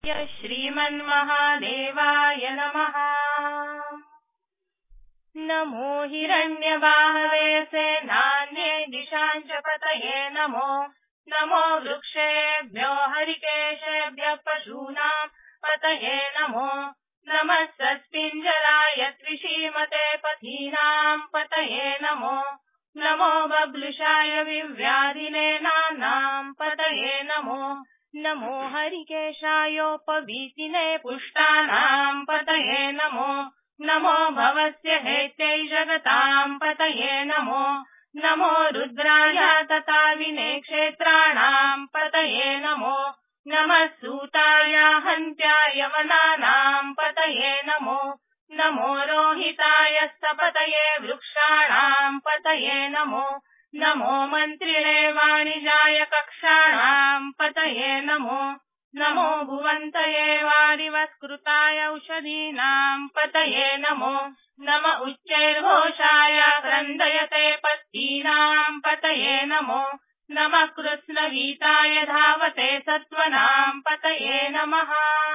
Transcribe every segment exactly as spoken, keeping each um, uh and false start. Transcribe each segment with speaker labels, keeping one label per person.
Speaker 1: श्रीमन्महादेवाय नमः। नमो हिरण्यबाहवे सेनान्ये दिशाञ्च पतये नमो। नमो वृक्षेभ्यो हरिकेशेभ्यः पशूनां पतये नमो। नमः सत्पिञ्जराय त्रिशीमते पथीनां पतये नमो। नमो बब्लुषाय विव्याधिने नानां पतये नमो। नमो हरिकेशायोपवीतिने पुष्टानां पतये नमो। नमो भवस्य हेत्यै जगतां पतये नमो। नमो रुद्राय तथा विनेक्षेत्राणां पतये नमो। नमः सूताय हन्त्याय वनानां पतये नमो। नमो रोहिताय स्तपतये वृक्षाणां पतये नमो। नमो मन्त्रिणे वाणिजाय कक्षाणां पतये नमो। नमो भुवन्तये वारिवस्कृताय औषधीनां पतये नमो। नम उच्चैर्घोषाय क्रन्दयते पत्तीनां पतये नमो। नमः कृत्स्नवीताय धावते सत्त्वनां पतये नमः।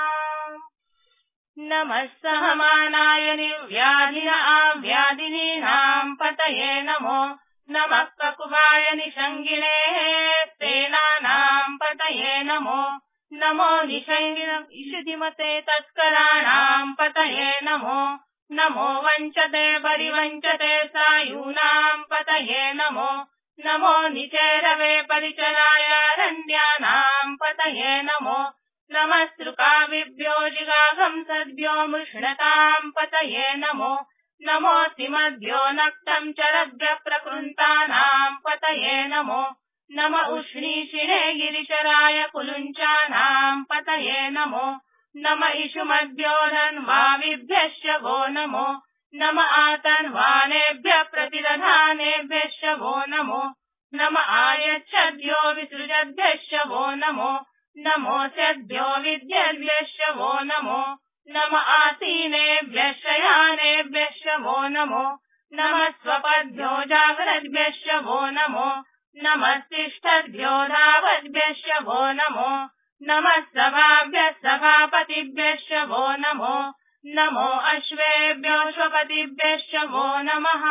Speaker 1: नमः सहमानाय निर्व्याधिन आव्याधिनीनां पतये नमो। नमः ककुभाय निषङ्गिणे सेनानां पतये नमो। नमो निषङ्गिणिषधिमते तस्कराणां पतये नमो। नमो वञ्चते परिवञ्चते सायूनां पतये नमो। नमो निचेरवे परिचराय रण्यानां पतये नमो। नमः सृकाविभ्यो जिगाघंसद्भ्यो मुष्णतां पतये नमो। नमो सिमद्भ्यो नक्तं चरद्भ्यः प्रकृन्तानां पतये नमो। नम उष्णीषिणे गिरिचराय कुलुञ्चानां पतये नमो। नम इषुमद्भ्यो धन्वाविभ्यश्च वो नमो। नम आतन्वानेभ्यः प्रतिदधानेभ्यश्च वो नमो। नम आयच्छद्भ्यो विसृजद्भ्यश्च वो नमो। नमोऽस्यद्भ्यो विद्यद्भ्यश्च वो नमो। नम आसीनेभ्यः शयानेभ्यश्च वो नमो। नमः स्वपद्भ्यो जाग्रद्भ्यश्च वो नमो। नमस्तिष्ठद्भ्यो धावद्भ्यश्च वो नमो। नमः सभाभ्यः सभापतिभ्यश्च वो नमो। नमो अश्वेभ्योऽश्वपतिभ्यश्च वो नमः।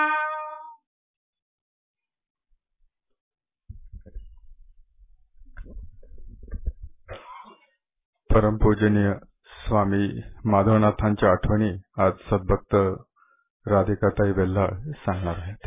Speaker 2: परमपूजनीय स्वामी माधवनाथांच्या आठवणी आज सद्भक्त राधिकाताई वेल्हाळ सांगणार आहेत.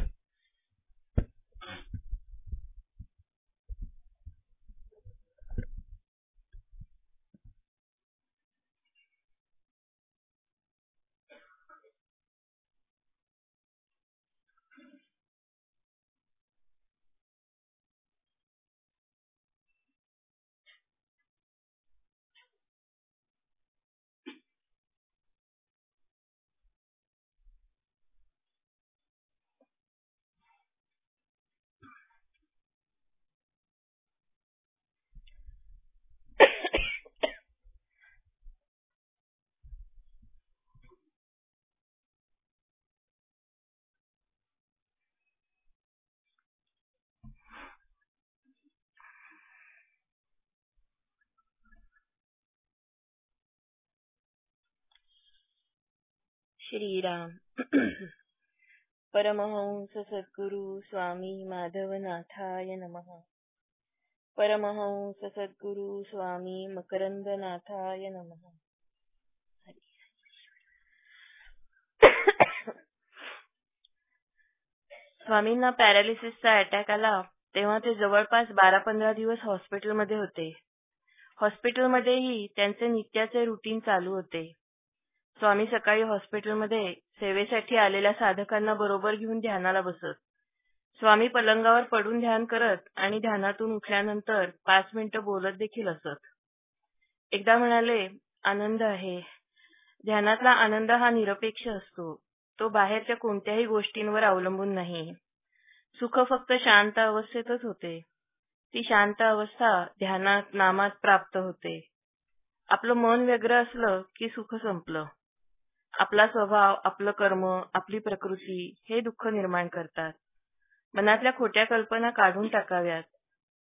Speaker 3: श्रीराम. परमहंस सद्गुरु स्वामी माधवनाथाय नमः. परमहंस सद्गुरु स्वामी मकरंदनाथाय नमः. स्वामींना पॅरालिसिसचा अटॅक आला तेव्हा ते जवळपास बारा पंधरा दिवस हॉस्पिटलमध्ये होते. हॉस्पिटलमध्येही त्यांचे नित्याचे रुटीन चालू होते. स्वामी सकाळी हॉस्पिटलमध्ये सेवेसाठी आलेल्या साधकांना बरोबर घेऊन ध्यानाला बसत. स्वामी पलंगावर पडून ध्यान करत आणि ध्यानातून उठल्यानंतर पाच मिनिटं बोलत देखील असत. एकदा म्हणाले, आनंद आहे. ध्यानातला आनंद हा निरपेक्ष असतो. तो बाहेरच्या कोणत्याही गोष्टींवर अवलंबून नाही. सुख फक्त शांत अवस्थेतच होते. ती शांत अवस्था ध्यानात नामात प्राप्त होते. आपलं मन व्यग्र असलं की सुख संपलं. आपला स्वभाव, आपलं कर्म, आपली प्रकृती हे दुःख निर्माण करतात. मनातल्या खोट्या कल्पना काढून टाकाव्यात.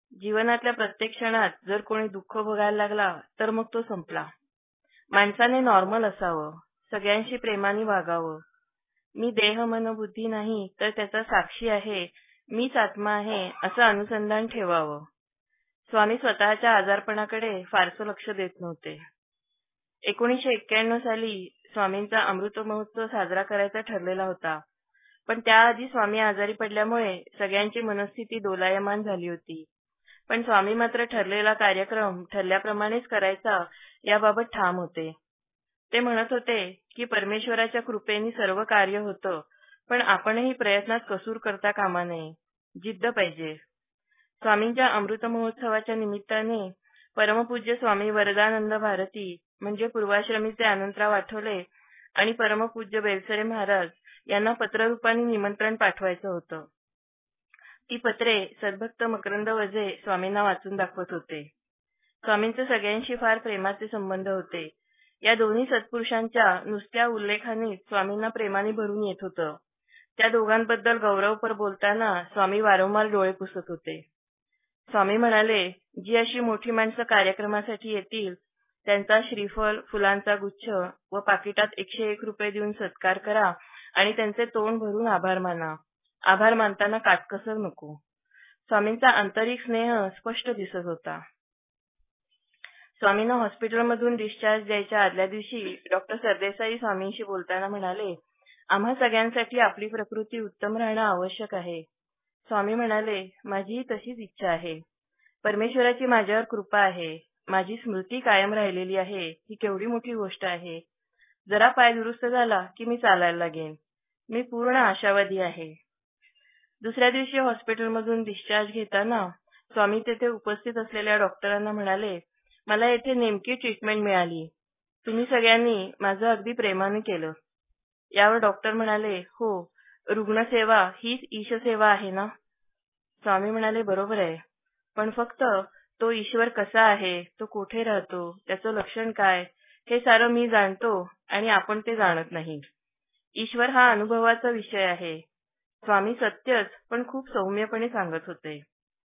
Speaker 3: जीवनातल्या प्रत्येक क्षणात जर कोणी दुःख भोगायला लागला तर मग तो संपला. माणसाने नॉर्मल असावं, सगळ्यांशी प्रेमाने वागावं. मी देह मन बुद्धी नाही तर त्याचा साक्षी आहे, मीच आत्मा आहे असं अनुसंधान ठेवावं. स्वामी स्वतःच्या आजारपणाकडे फारसं लक्ष देत नव्हते. एकोणीसशे एक्क्याण्णव साली स्वामींचा अमृत महोत्सव साजरा करायचा ठरलेला होता, पण त्याआधी स्वामी आजारी पडल्यामुळे सगळ्यांची मनस्थिती दोलायमान झाली होती. पण स्वामी मात्र ठरलेला कार्यक्रम ठरल्याप्रमाणेच करायचा याबाबत ठाम होते. ते म्हणत होते की परमेश्वराच्या कृपेने सर्व कार्य होतं, पण आपणही प्रयत्नात कसूर करता कामा नये, जिद्द पाहिजे. स्वामींच्या अमृत महोत्सवाच्या निमित्ताने परमपूज्य स्वामी वरदानंद भारती म्हणजे पूर्वाश्रमीचे अनंतराव आठवले आणि परमपूज्य बेलसरे महाराज यांना पत्ररूपाने निमंत्रण पाठवायचं होतं. ती पत्रे सद्भक्त मकरंद वजे स्वामींना वाचून दाखवत होते. स्वामींचे सगळ्यांशी फार प्रेमाचे संबंध होते. या दोन्ही सत्पुरुषांच्या नुसत्या उल्लेखाने स्वामींना प्रेमाने भरून येत होतं. त्या दोघांबद्दल गौरवपर बोलताना स्वामी वारंवार डोळे पुसत होते. स्वामी म्हणाले, जी अशी मोठी माणसं कार्यक्रमासाठी येतील त्यांचा श्रीफळ, फुलांचा गुच्छ व पाकिटात एकशे एक रुपये देऊन सत्कार करा आणि त्यांचे तोंड भरून आभार माना. आभार मानताना काटकसर नको. स्वामींचा आंतरिक स्नेह स्पष्ट दिसत होता. स्वामींना हॉस्पिटलमधून डिस्चार्ज द्यायच्या आदल्या दिवशी डॉक्टर सरदेसाई स्वामींशी बोलताना म्हणाले, आम्हा सगळ्यांसाठी आपली प्रकृती उत्तम राहणं आवश्यक आहे. स्वामी म्हणाले, माझीही तशीच इच्छा आहे. परमेश्वराची माझ्यावर कृपा आहे. माझी स्मृती कायम राहिलेली आहे, ही केवढी मोठी गोष्ट आहे. जरा पाय दुरुस्त झाला की मी चालायला लागेन. मी पूर्ण आशावादी आहे. दुसऱ्या दिवशी हॉस्पिटलमधून डिस्चार्ज घेताना स्वामी तेथे उपस्थित असलेल्या डॉक्टरांना म्हणाले, मला येथे नेमकी ट्रीटमेंट मिळाली. तुम्ही सगळ्यांनी माझं अगदी प्रेमाने केलं. यावर डॉक्टर म्हणाले, हो, रुग्णसेवा हीच ईशसेवा आहे ना? स्वामी म्हणाले, बरोबर आहे, पण फक्त तो ईश्वर कसा आहे, तो कुठे राहतो, त्याचं लक्षण काय, हे सारं मी जाणतो आणि आपण ते जाणत नाही. ईश्वर हा अनुभवाचा विषय आहे. स्वामी सत्यच पण खूप सौम्यपणे सांगत होते.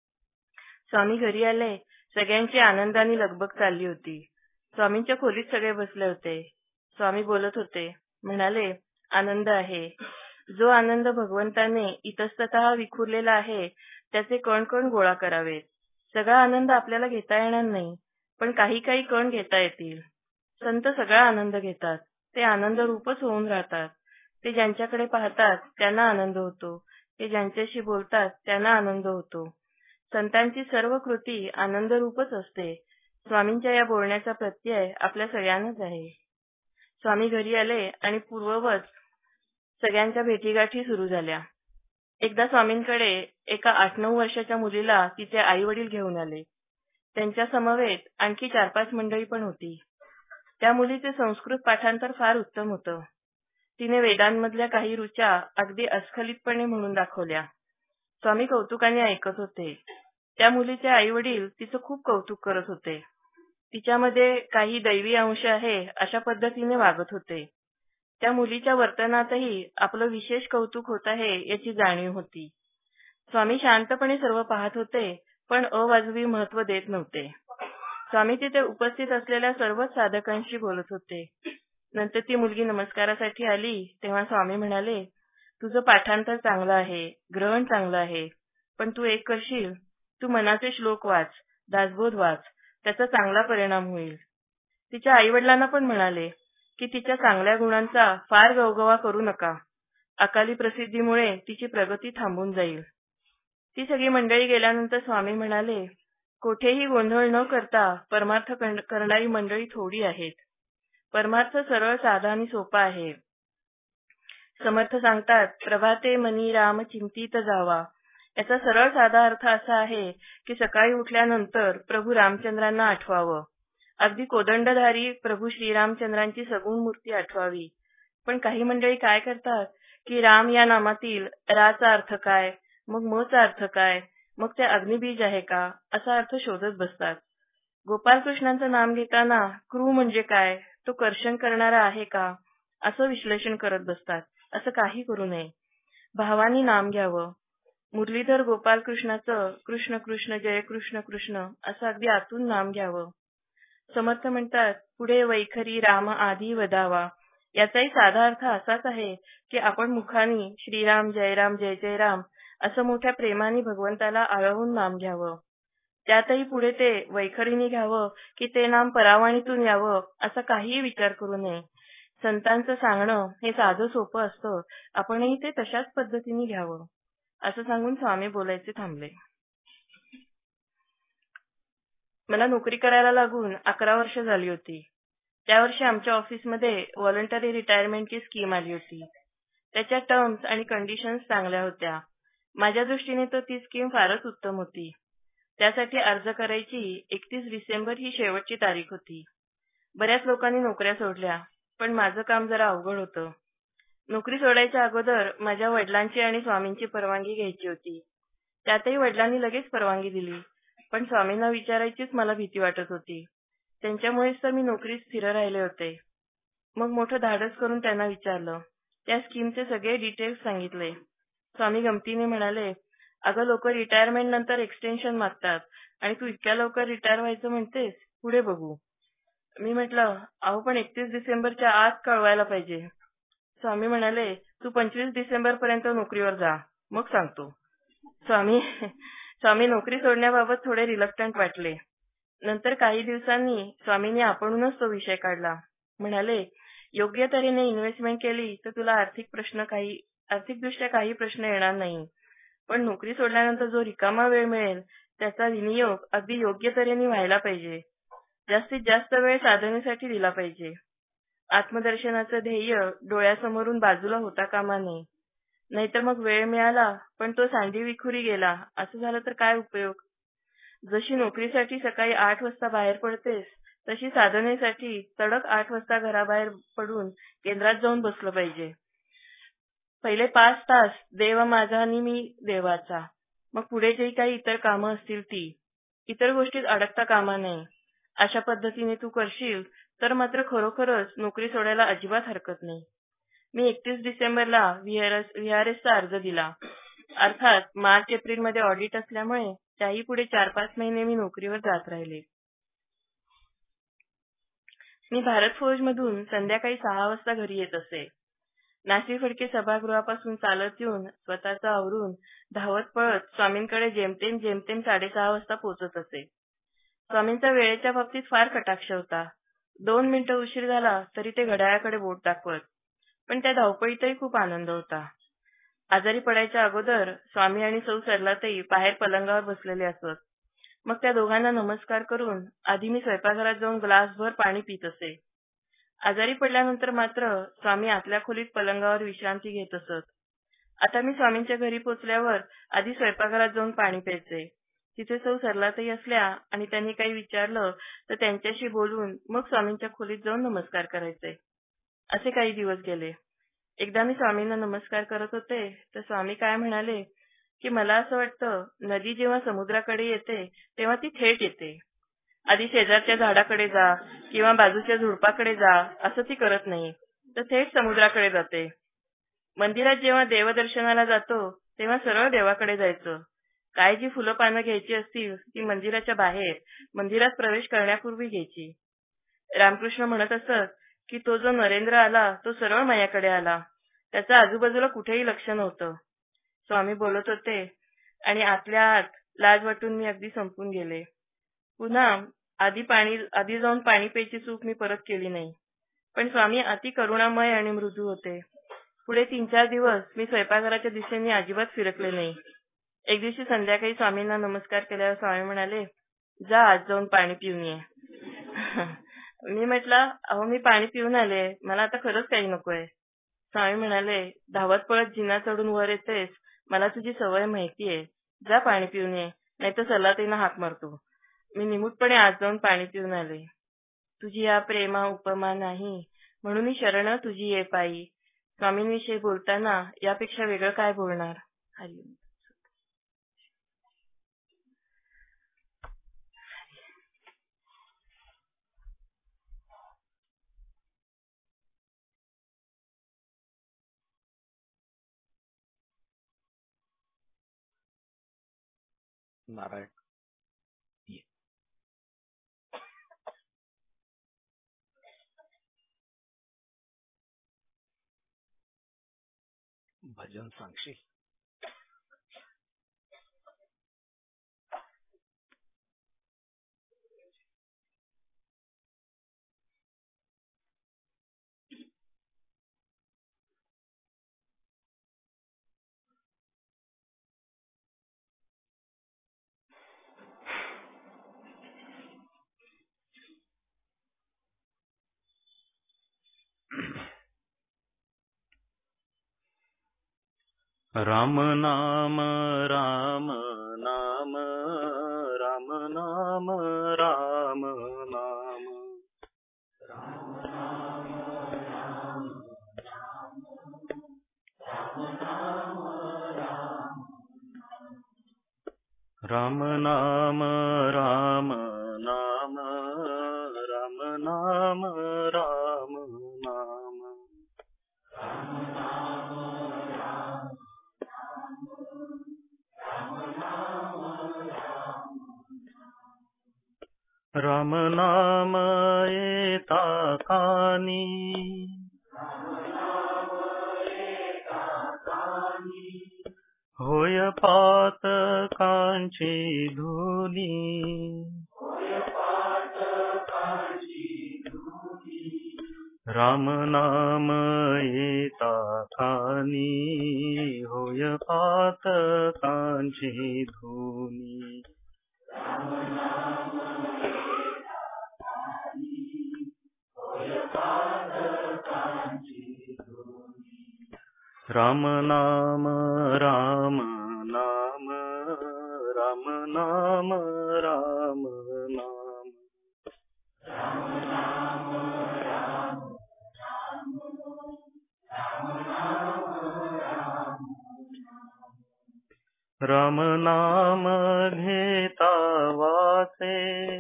Speaker 3: स्वामी घरी आले. सगळ्यांची आनंदाने लगबग चालली होती. स्वामींच्या खोलीत सगळे बसले होते. स्वामी बोलत होते. म्हणाले, आनंद आहे. जो आनंद भगवंताने इतस्ततः विखुरलेला आहे त्याचे कण कण गोळा करावेत. सगळा आनंद आपल्याला घेता येणार नाही, पण काही काही कण घेता येतील. संत सगळा आनंद घेतात. ते आनंद रूपच होऊन राहतात. ते ज्यांच्याकडे पाहतात त्यांना आनंद होतो. ते ज्यांच्याशी बोलतात त्यांना आनंद होतो. संतांची सर्व कृती आनंद रूपच असते. स्वामींच्या या बोलण्याचा प्रत्यय आपल्या सगळ्यांनाच आहे. स्वामी घरी आले आणि पूर्ववत सगळ्यांच्या भेटीगाठी सुरू झाल्या. एकदा स्वामींकडे एका आठ नऊ वर्षाच्या मुलीला तिचे आई वडील घेऊन आले. त्यांच्या समवेत आणखी चार पाच मंडळी पण होती. त्या मुलीचे संस्कृत पाठांतर फार उत्तम होतं. तिने वेदांमधल्या काही ऋचा अगदी अस्खलितपणे म्हणून दाखवल्या. स्वामी कौतुकाने ऐकत होते. त्या मुलीचे आई वडील तिचं खूप कौतुक करत होते. तिच्यामध्ये काही दैवी अंश आहे अशा पद्धतीने वागत होते. त्या मुलीच्या वर्तनातही आपलं विशेष कौतुक होत आहे याची जाणीव होती. स्वामी शांतपणे सर्व पाहत होते, पण अवाजवी महत्व देत नव्हते. स्वामी तिथे उपस्थित असलेल्या सर्वच साधकांशी बोलत होते. नंतर ती मुलगी नमस्कारासाठी आली तेव्हा स्वामी म्हणाले, तुझं पाठांतर चांगलं आहे, ग्रहण चांगलं आहे, पण तू एक करशील, तू मनाचे श्लोक वाच, दासबोध वाच, त्याचा चांगला परिणाम होईल. तिच्या आईवडिलांना पण म्हणाले की तिच्या चांगल्या गुणांचा फार गवगवा करू नका. अकाली प्रसिद्धीमुळे तिची प्रगती थांबून जाईल. ती सगळी मंडळी गेल्यानंतर स्वामी म्हणाले, कोठेही गोंधळ न करता परमार्थ करणारी मंडळी थोडी आहेत. परमार्थ सरळ साधा आणि सोपा आहे. समर्थ सांगतात, प्रभाते मनी राम चिंतित जावा. याचा सरळ साधा अर्थ असा आहे की सकाळी उठल्यानंतर प्रभू रामचंद्रांना आठवावं. अगदी कोदंडधारी प्रभू श्रीरामचंद्रांची सगुण मूर्ती आठवावी. पण काही मंडळी काय करतात की राम या नामातील राचा अर्थ काय, मग मचा अर्थ काय, मग ते अग्निबीज आहे का, असा अर्थ शोधत बसतात. गोपालकृष्णांचं नाम घेताना क्रू म्हणजे काय, तो कर्षण करणारा आहे का, असं विश्लेषण करत बसतात. असं काही करू नये. भावानी नाम घ्यावं. मुरलीधर गोपालकृष्णाचं कृष्ण कृष्ण जय कृष्ण कृष्ण असं अगदी आतून नाम घ्यावं. समर्थ म्हणतात, पुढे वैखरी राम आधी वदावा. याचाही साधा अर्थ असाच आहे की आपण मुखानी श्रीराम जय राम जय जय राम असं मोठ्या प्रेमाने भगवंताला आळवून नाम घ्यावं. त्यातही पुढे ते वैखरीने घ्यावं की ते नाम परावाणीतून यावं असा काहीही विचार करू नये. संतांचं सांगणं हे साधं सोपं असतं, आपणही ते तशाच पद्धतीने घ्यावं असं सांगून स्वामी बोलायचे थांबले. मला नोकरी करायला लागून अकरा वर्ष झाली होती. त्या वर्षी आमच्या ऑफिसमध्ये व्हॉलंटरी रिटायरमेंटची स्कीम आली होती. त्याच्या टर्म्स आणि कंडिशन्स चांगल्या होत्या. माझ्या दृष्टीने तर ती स्कीम फारच उत्तम होती. त्यासाठी अर्ज करायची एकतीस डिसेंबर ही शेवटची तारीख होती. बऱ्याच लोकांनी नोकऱ्या सोडल्या, पण माझं काम जरा अवघड होतं. नोकरी सोडायच्या अगोदर माझ्या वडिलांची आणि स्वामींची परवानगी घ्यायची होती. त्यातही वडिलांनी लगेच परवानगी दिली, पण स्वामींना विचारायचीच मला भीती वाटत होती. त्यांच्यामुळेच तर मी नोकरीत स्थिर राहिले होते. मग मोठं धाडस करून त्यांना विचारलं. त्या स्कीमचे सगळे डिटेल्स सांगितले. स्वामी गमतीने म्हणाले, अगं लोक रिटायरमेंट नंतर एक्सटेन्शन मागतात आणि तू इतक्या लवकर रिटायर व्हायचं म्हणतेस, पुढे बघू. मी म्हटलं, अहो पण एकतीस डिसेंबरच्या आत कळवायला पाहिजे. स्वामी म्हणाले, तू पंचवीस डिसेंबर पर्यंत नोकरीवर जा, मग सांगतो. स्वामी स्वामी नोकरी सोडण्याबाबत थोडे रिलक्टंट वाटले. नंतर काही दिवसांनी स्वामींनी आपणूनच तो विषय काढला. म्हणाले, योग्य तऱ्हेने इन्व्हेस्टमेंट केली तर तुला आर्थिक प्रश्न काही आर्थिकदृष्ट्या काही प्रश्न येणार नाही. पण नोकरी सोडल्यानंतर जो रिकामा वेळ मिळेल त्याचा विनियोग अगदी योग्य तऱ्हेने व्हायला पाहिजे. जास्तीत जास्त वेळ साधनेसाठी दिला पाहिजे. आत्मदर्शनाचं ध्येय डोळ्यासमोरून बाजूला होता कामा नये. नाहीतर मग वेळ मिळाला पण तो सांडी विखुरी गेला असं झालं तर काय उपयोग. जशी नोकरीसाठी सकाळी आठ वाजता बाहेर पडतेस तशी साधनेसाठी तडक आठ वाजता घराबाहेर पडून केंद्रात जाऊन बसलं पाहिजे. पहिले पाच तास देव माझा आणि मी देवाचा, मग पुढे जे काही इतर कामं असतील ती. इतर गोष्टीत अडकता कामा नये. अशा पद्धतीने तू करशील तर मात्र खरोखरच नोकरी सोडायला अजिबात हरकत नाही. मी एकतीस डिसेंबरला व्हीआरएसचा अर्ज दिला. अर्थात मार्च एप्रिलमध्ये ऑडिट असल्यामुळे त्याही पुढे चार पाच महिने मी नोकरीवर जात राहिले. मी भारत फौजमधून संध्याकाळी सहा वाजता घरी येत असे. नासी फडके सभागृहापासून चालत येऊन स्वतःचं आवरून धावत पळत स्वामींकडे जेमतेम जेमतेम साडेसहा वाजता पोहोचत असे. स्वामींचा वेळेच्या बाबतीत फार कटाक्ष होता. दोन मिनिटं उशीर झाला तरी ते घड्याळाकडे बोट दाखवत. पण त्या धावपळीतही खूप आनंद होता. आजारी पडायच्या अगोदर स्वामी आणि सौ सरलाताई बाहेर पलंगावर बसलेले असत. मग त्या दोघांना नमस्कार करून आधी मी स्वयंपाकघरात जाऊन ग्लासभर पाणी पित असे. आजारी पडल्यानंतर मात्र स्वामी आतल्या खोलीत पलंगावर विश्रांती घेत असत. आता मी स्वामींच्या घरी पोचल्यावर आधी स्वयंपाकघरात जाऊन पाणी प्यायचे. तिथे सौ सरलाताई असल्या आणि त्यांनी काही विचारलं तर त्यांच्याशी बोलून मग स्वामींच्या खोलीत जाऊन नमस्कार करायचे. असे काही दिवस गेले. एकदा मी स्वामींना नमस्कार करत होते तर स्वामी काय म्हणाले की मला असं वाटतं नदी जेव्हा समुद्राकडे येते तेव्हा ती थेट येते. आधी शेजारच्या झाडाकडे जा किंवा बाजूच्या झुडपाकडे जा असं ती करत नाही, तर थेट समुद्राकडे जाते. मंदिरात जेव्हा देवदर्शनाला जातो तेव्हा सरळ देवाकडे जायचं. काय जी फुलं पानं घ्यायची असतील ती मंदिराच्या बाहेर मंदिरात प्रवेश करण्यापूर्वी घ्यायची. रामकृष्ण म्हणत असत की तो जो नरेंद्र आला तो सरळ मायाकडे आला. त्याचं आजूबाजूला कुठेही लक्ष नव्हतं. स्वामी बोलत होते आणि आतल्या आत लाज वाटून मी अगदी संपून गेले. पुन्हा आधी पाणी आधी जाऊन पाणी प्यायची चूक मी परत केली नाही. पण स्वामी अति करुणामय आणि मृदू होते. पुढे तीन चार दिवस मी स्वयंपाकघराच्या दिशेने अजिबात फिरकले नाही. एक दिवशी संध्याकाळी स्वामींना नमस्कार केल्यावर स्वामी म्हणाले, जा आज जाऊन पाणी पिऊन ये. मी म्हटलं, अहो मी पाणी पिऊन आले, मला आता खरंच काही नकोय. स्वामी म्हणाले, धावत पळत जिना चढून वर येतेस, मला तुझी सवय माहितीये, जा पाणी पिऊन ये, नाहीतर सरलाताईंना हाक मारतो. मी निमूटपणे आज जाऊन पाणी पिऊन आले. तुझी या प्रेमा उपमा नाही, म्हणून शरण तुझी ये पायी. स्वामींविषयी बोलताना यापेक्षा वेगळं काय बोलणार. हरी
Speaker 4: नारायण ये भजन सांगशील?
Speaker 5: राम नाम राम नाम राम नाम राम नाम राम नाम राम नाम राम नाम राम नाम राम नाम एता कानी होय पातकांची धुनी राम नाम एता कानी होय पातकांची धुनी राम नाम राम नाम राम नाम राम नाम राम नाम घेता वासे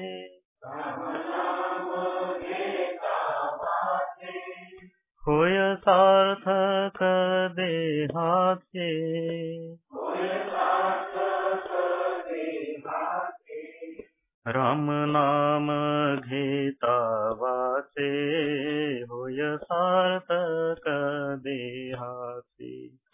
Speaker 5: होय सार्थक देहाचे राम नाम घेता वाचे होय सार्थक देहाचे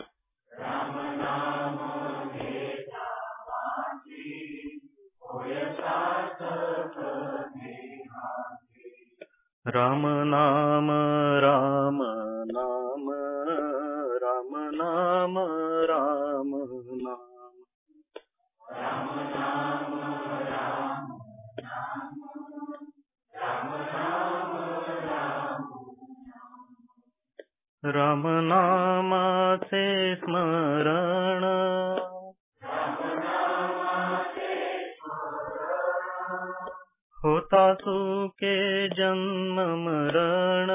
Speaker 5: राम नाम राम नाम राम नाम राम नाम राम नामाचे स्मरण होता सुखे जन्म मरण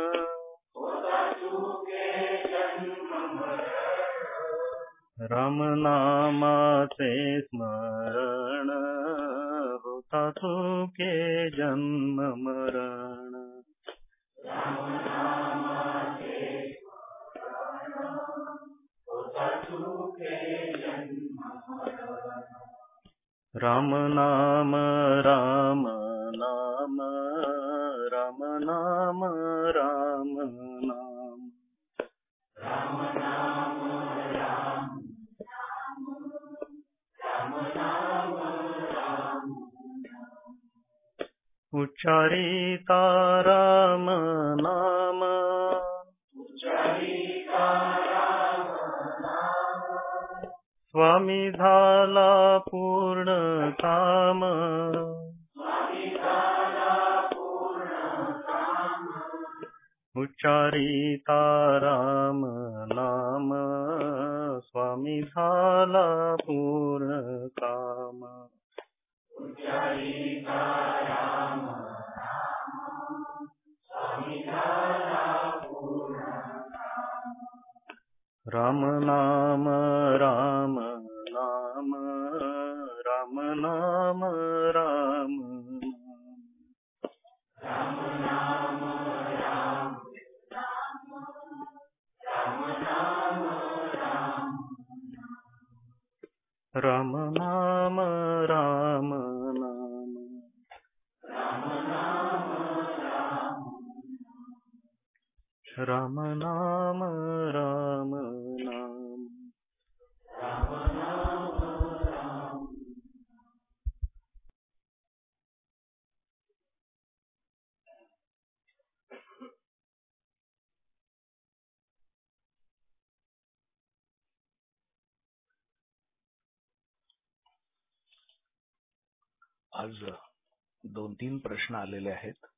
Speaker 5: राम नामाचे स्मरण होता सुखे जन्म मरण राम नाम राम नाम राम नाम राम नाम उच्चारिता राम नाम स्वामी झाला पूर्ण काम उच्चारिता राम नाम स्वामी झाला पूर्ण काम राम नाम राम नाम राम नाम राम राम नाम राम नाम राम नाम राम नाम
Speaker 4: आज दोन तीन प्रश्न आलेले आहेत.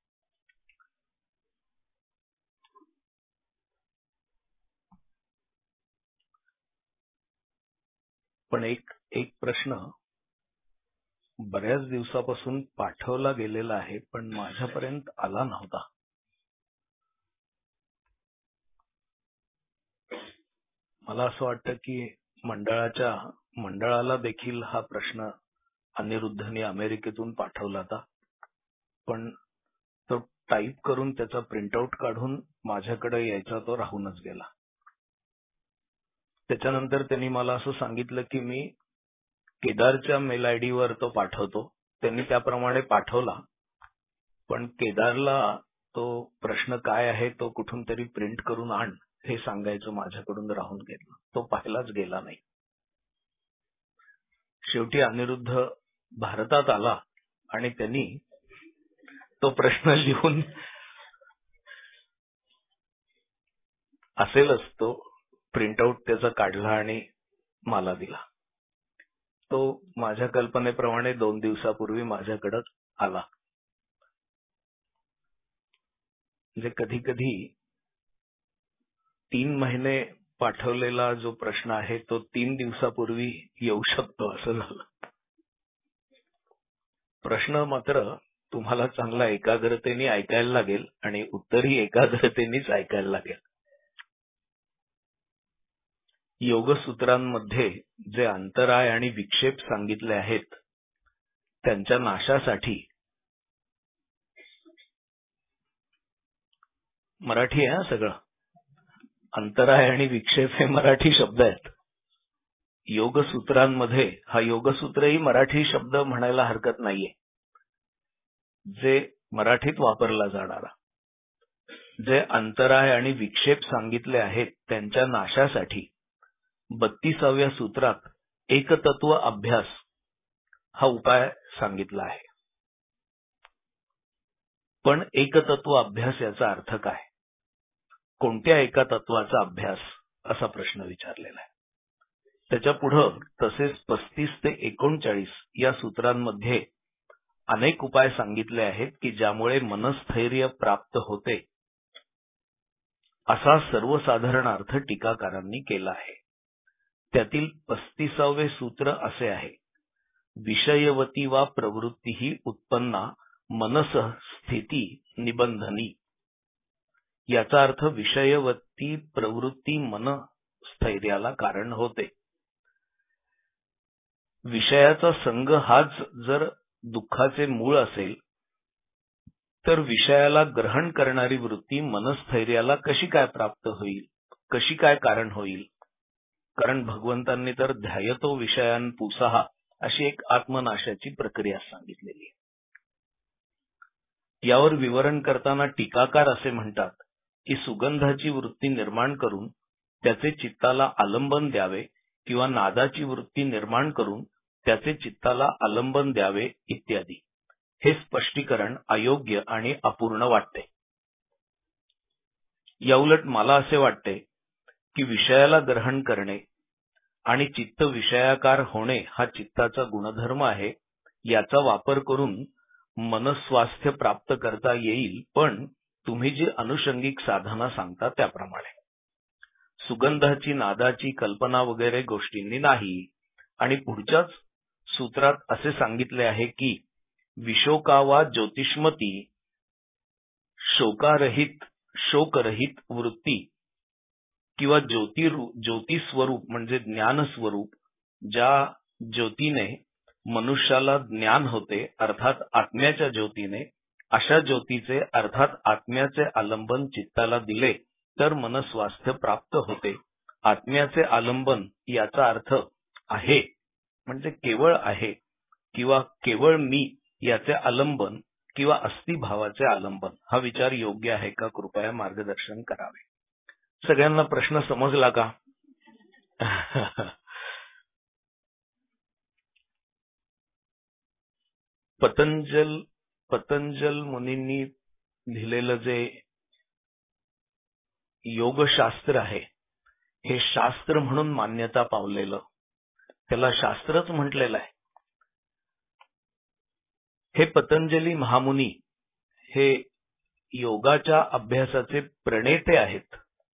Speaker 4: पण एक एक प्रश्न बऱ्याच दिवसापासून पाठवला गेलेला आहे पण माझ्यापर्यंत आला नव्हता. मला असं वाटतं की मंडळाच्या मंडळाला देखील हा प्रश्न अनिरुद्धने अमेरिकेतून पाठवला होता, पण तो टाईप करून त्याचा प्रिंटआउट काढून माझ्याकडे यायचा तो राहूनच गेला. त्याच्यानंतर त्यांनी मला असं सांगितलं की मी केदारच्या मेल आयडी वर तो पाठवतो. त्यांनी त्याप्रमाणे पाठवला, पण केदारला तो प्रश्न काय आहे तो कुठून तरी प्रिंट करून आण हे सांगायचं माझ्याकडून राहून गेलं. तो पाहिलाच गेला नाही. शेवटी अनिरुद्ध भारतात आला आणि त्यांनी तो प्रश्न लिहून असेलच तो प्रिंटआउट त्याचा काढला आणि मला दिला. तो माझ्या कल्पनेप्रमाणे दोन दिवसापूर्वी माझ्याकडे आला. म्हणजे कधी कधी तीन महिने पाठवलेला जो प्रश्न आहे तो तीन दिवसापूर्वी येऊ शकतो असं झालं. प्रश्न मात्र तुम्हाला चांगला एकाग्रतेने ऐकायला लागेल आणि उत्तरही एकाग्रतेनेच ऐकायला लागेल. योगसूत्रांमध्ये जे अंतराय आणि विक्षेप सांगितले आहेत त्यांच्या नाशासाठी, मराठी आहे सगळं, अंतराय आणि विक्षेप हे मराठी शब्द आहेत. योगसूत्रांमध्ये हा योगसूत्रही मराठी शब्द म्हणायला हरकत नाहीये. जे मराठीत वापरला जाणारा जे अंतराय आणि विक्षेप सांगितले आहेत त्यांच्या नाशासाठी बत्तीसाव्या सूत्रात एकतत्व अभ्यास हा उपाय सांगितला आहे. पण एकतत्व अभ्यास याचा अर्थ काय? कोणत्या एका तत्वाचा अभ्यास असा प्रश्न विचारलेला आहे. त्याच्या पुढं तसेच पस्तीस ते एकोणचाळीस या सूत्रांमध्ये अनेक उपाय सांगितले आहेत की ज्यामुळे मनस्थैर्य प्राप्त होते असा सर्वसाधारण अर्थ टीकाकारांनी केला आहे. त्यातील पस्तीसावे सूत्र असे आहे, विषयवती वा प्रवृत्ती ही उत्पन्ना मनसः स्थिती निबंधनी. याचा अर्थ विषयवती प्रवृत्ती मन स्थैर्याला कारण होते. विषयाचा संग हाच जर दुःखाचे मूळ असेल तर विषयाला ग्रहण करणारी वृत्ती मनस्थैर्याला कशी काय प्राप्त होईल, कशी काय कारण होईल? कारण भगवंतांनी तर ध्यायतो विषयान पुसहा अशी एक आत्मनाशाची प्रक्रिया सांगितलेली आहे. यावर विवरण करताना टीकाकार असे म्हणतात की सुगंधाची वृत्ती निर्माण करून त्याचे चित्ताला आलंबन द्यावे किंवा नादाची वृत्ती निर्माण करून त्याचे चित्ताला आलंबन द्यावे इत्यादी. हे स्पष्टीकरण अयोग्य आणि अपूर्ण वाटते. याउलट मला असे वाटते की विषयाला ग्रहण करणे आणि चित्त विषयाकार होणे हा चित्ताचा गुणधर्म आहे. याचा वापर करून मनस्वास्थ्य प्राप्त करता येईल, पण तुम्ही जी अनुषंगिक साधना सांगता त्याप्रमाणे. सुगंधाची, नादाची कल्पना वगैरे गोष्टींनी नाही. आणि पुढच्याच सूत्रात असे सांगितले आहे की विशोकावा ज्योतिष्मती शोकारहित शोकरहित वृत्ती किंवा ज्योती ज्योतिस्वरूप म्हणजे ज्ञानस्वरूप ज्या ज्योतीने मनुष्याला ज्ञान होते अर्थात आत्म्याच्या ज्योतीने, अशा ज्योतीचे अर्थात आत्म्याचे आलंबन चित्ताला दिले तर मनस्वास्थ्य प्राप्त होते. आत्म्याचे आलंबन याचा अर्थ आहे म्हणजे केवळ आहे किंवा केवळ मी याचे आलंबन किंवा अस्थिभावाचे आलंबन, हा विचार योग्य आहे का? कृपया मार्गदर्शन करावे. सगळ्यांना प्रश्न समजला का? पतंजल पतंजल मुनींनी लिहिलेलं जे योगशास्त्र आहे, हे शास्त्र म्हणून मान्यता पावलेलं, त्याला शास्त्रच म्हटलेलं आहे. हे पतंजली महामुनी हे योगाच्या अभ्यासाचे प्रणेते आहेत.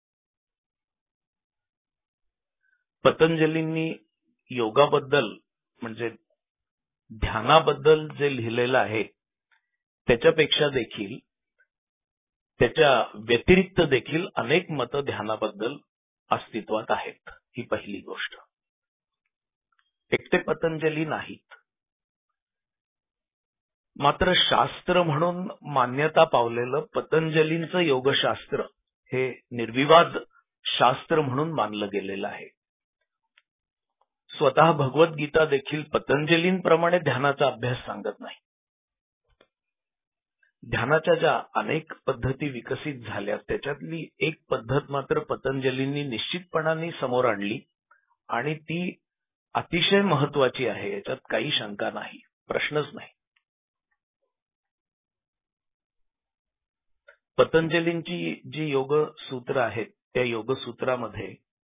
Speaker 4: पतंजलींनी योगाबद्दल म्हणजे ध्यानाबद्दल जे लिहिलेलं आहे त्याच्यापेक्षा देखील, त्याच्या व्यतिरिक्त देखील अनेक मत ध्यानाबद्दल अस्तित्वात आहेत. ही पहिली गोष्ट. एकटे पतंजली नाहीत. मात्र शास्त्र म्हणून मान्यता पावलेलं पतंजलींचं योगशास्त्र हे निर्विवाद शास्त्र म्हणून मानलं गेलेलं आहे. स्वतः भगवद्गीता देखील पतंजलींप्रमाणे ध्यानाचा अभ्यास सांगत नाही. ध्यानाच्या ज्या अनेक पद्धती विकसित झाल्या त्याच्यातली एक पद्धत मात्र पतंजलींनी निश्चितपणाने समोर आणली आणि ती अतिशय महत्वाची आहे, याच्यात काही शंका नाही, प्रश्नच नाही. पतंजलींची जी योग सूत्र आहेत त्या योग सूत्रामध्ये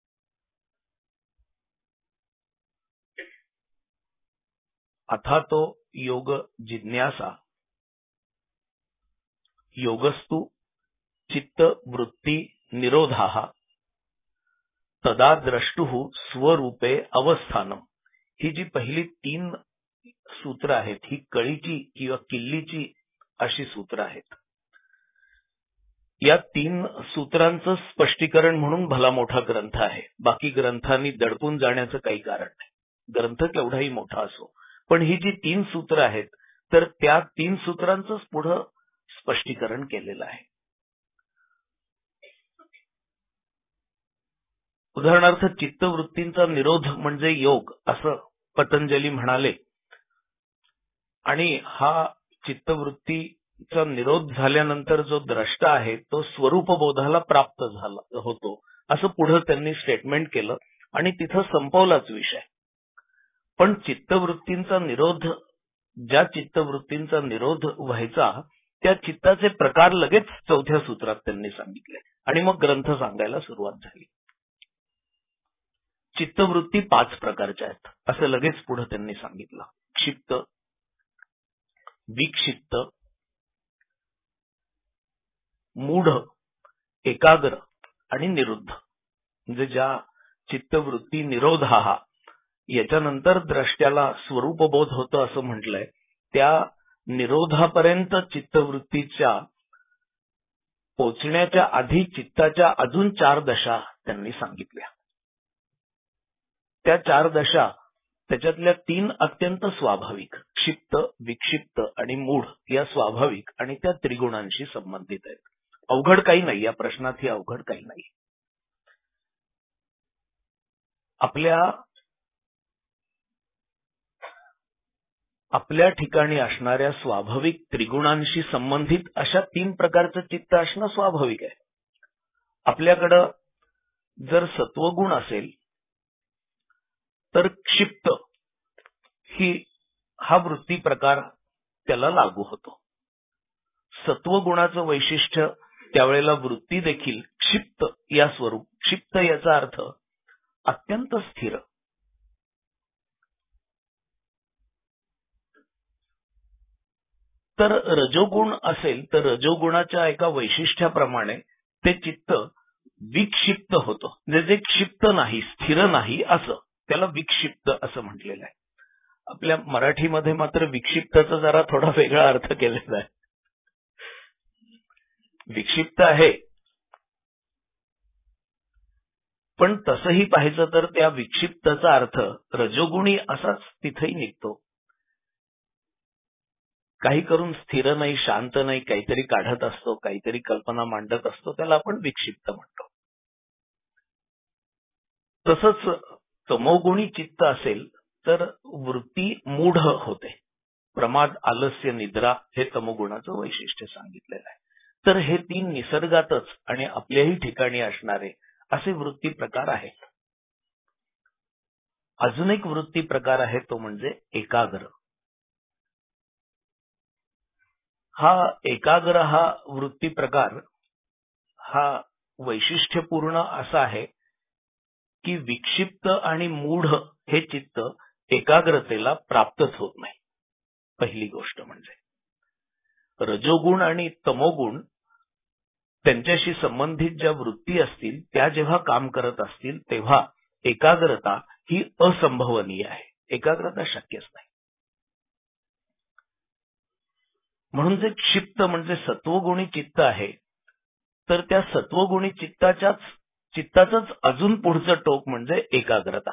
Speaker 4: अथातो योग जिज्ञासा योगस्तु चित्त वृत्ती निरोधाः तदा द्रष्टुः स्वरूपे अवस्थानम, ही जी पहिली तीन सूत्र आहेत, ही कळीची किंवा किल्लीची अशी सूत्र आहेत. या तीन सूत्रांचं स्पष्टीकरण म्हणून भला मोठा ग्रंथ आहे. बाकी ग्रंथांनी दडपून जाण्याचं काही कारण नाही. ग्रंथ केवढाही मोठा असो, पण ही जी तीन सूत्र आहेत तर त्या तीन सूत्रांचंच पुढं स्पष्टीकरण केलेलं आहे. उदाहरणार्थ चित्तवृत्तींचा निरोध म्हणजे योग असं पतंजली म्हणाले, आणि हा चित्तवृत्तीचा निरोध झाल्यानंतर जो द्रष्टा आहे तो स्वरूपबोधाला प्राप्त झाला होतो असं पुढे त्यांनी स्टेटमेंट केलं आणि तिथं संपवलाच विषय. पण चित्तवृत्तींचा निरोध, ज्या चित्तवृत्तींचा निरोध व्हायचा त्या चित्ताचे प्रकार लगेच चौथ्या सूत्रात त्यांनी सांगितले आणि मग ग्रंथ सांगायला सुरुवात झाली. चित्तवृत्ती पाच प्रकारच्या आहेत असं लगेच पुढे त्यांनी सांगितलं. क्षिप्त, विक्षिप्त, मूढ, एकाग्र आणि निरुद्ध. म्हणजे ज्या चित्तवृत्ती निरोधाः याच्यानंतर द्रष्ट्याला स्वरूपबोध होतं असं म्हटलंय, त्या निरोधापर्यंत चित्तवृत्तीच्या पोचण्याच्या आधी चित्ताच्या अजून चार दशा त्यांनी सांगितल्या. त्या चार दशा त्याच्यातल्या तीन अत्यंत स्वाभाविक, क्षिप्त, विक्षिप्त आणि मूढ या स्वाभाविक आणि त्या त्रिगुणांशी संबंधित आहेत. अवघड काही नाही, या प्रश्नात ही अवघड काही नाही. आपल्या आपल्या ठिकाणी असणाऱ्या स्वाभाविक त्रिगुणांशी संबंधित अशा तीन प्रकारचं चित्त असणं स्वाभाविक आहे. आपल्याकडं जर सत्वगुण असेल तर क्षिप्त ही हा वृत्ती प्रकार त्याला लागू होतो. सत्वगुणाचं वैशिष्ट्य त्यावेळेला वृत्ती देखील क्षिप्त या स्वरूप. क्षिप्त याचा अर्थ अत्यंत स्थिर. तर रजोगुण असेल तर रजोगुणाच्या एका वैशिष्ट्याप्रमाणे ते चित्त विक्षिप्त होतं. म्हणजे जे क्षिप्त नाही, स्थिर नाही, असं त्याला विक्षिप्त असं म्हटलेलं आहे. आपल्या मराठीमध्ये मात्र विक्षिप्तचा जरा थोडा वेगळा अर्थ केलेला आहे. विक्षिप्त आहे पण तसंही पाहिजे तर त्या विक्षिप्तचा अर्थ रजोगुणी असाच तिथेही निघतो. काही करून स्थिर नाही, शांत नाही, काहीतरी काढत असतो, काहीतरी कल्पना मांडत असतो, त्याला आपण विक्षिप्त म्हणतो. तसंच तमोगुणी चित्त असेल तर वृत्ती मूढ होते. प्रमाद, आलस्य, निद्रा हे तमोगुणाचं वैशिष्ट्य सांगितलेलं आहे. तर हे तीन निसर्गातच आणि आपल्याही ठिकाणी असणारे असे वृत्ती प्रकार आहेत. अजून एक वृत्ती प्रकार आहे तो म्हणजे एकाग्र. हा एकाग्र हा वृत्ती प्रकार हा वैशिष्ट्यपूर्ण असा आहे की विक्षिप्त आणि मूढ हे चित्त एकाग्रतेला प्राप्तच होत नाही. पहिली गोष्ट म्हणजे रजोगुण आणि तमोगुण त्यांच्याशी संबंधित ज्या वृत्ती असतील त्या जेव्हा काम करत असतील तेव्हा एकाग्रता ही असंभवनीय आहे. एकाग्रता शक्यच नाही. म्हणून जे क्षिप्त म्हणजे सत्वगुणी चित्त आहे तर त्या सत्वगुणी चित्ताच्याच चित्ताचंच अजून पुढचं टोक म्हणजे एकाग्रता.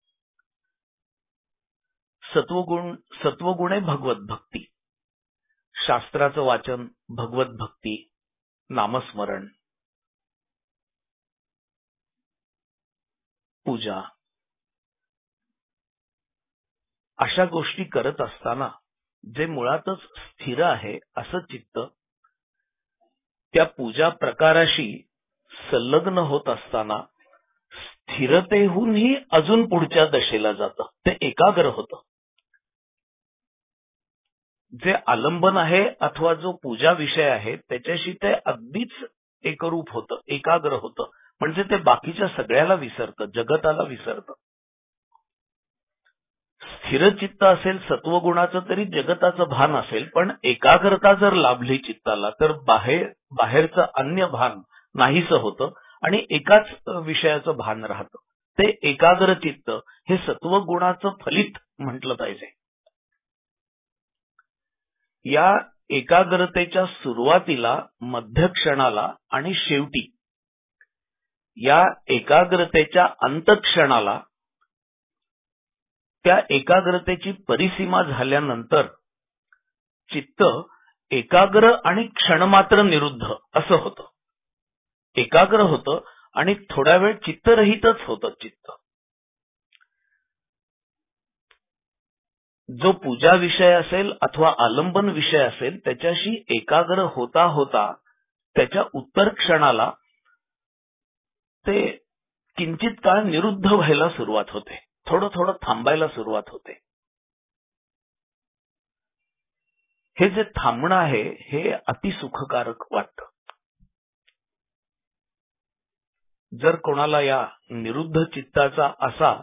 Speaker 4: सत्वगुण सत्वगुणे भगवत भक्ती, शास्त्राचं वाचन, भगवत भक्ती, नामस्मरण, पूजा अशा गोष्टी करत असताना जे मुळातच स्थिर आहे असं चित्त त्या पूजा प्रकाराशी संलग्न होत असताना स्थिरतेहूनही अजून पुढच्या दशेला जातं. ते एकाग्र होतं. जे आलंबन आहे अथवा जो पूजा विषय आहे त्याच्याशी ते अगदीच एकरूप होतं, एकाग्र होतं. म्हणजे ते बाकीच्या सगळ्याला विसरतं, जगताला विसरतं. स्थिर चित्त असेल सत्वगुणाचं तरी जगताचं भान असेल, पण एकाग्रता जर लाभली चित्ताला तर बाहेर बाहेरचं अन्य भान नाहीसं होतं आणि एकाच विषयाचं भान राहतं. ते एकाग्र चित्त हे सत्वगुणाचं फलित म्हटलं पाहिजे. या एकाग्रतेच्या सुरुवातीला, मध्यक्षणाला आणि शेवटी या एकाग्रतेच्या अंतक्षणाला त्या एकाग्रतेची परिसीमा झाल्यानंतर चित्त एकाग्र आणि क्षणमात्र निरुद्ध असं होतं. एकाग्र होतं आणि थोडा वेळ चित्तरहितच होतं चित्त. जो पूजा विषय असेल अथवा आलंबन विषय असेल त्याच्याशी एकाग्र होता होता त्याच्या उत्तर क्षणाला ते किंचित काळ निरुद्ध व्हायला सुरुवात होते, थोडं थोडं थांबायला सुरुवात होते. हे जे थांबणं आहे हे अतिसुखकारक वाटतं. जर कोणाला या निरुद्ध चित्ताचा असा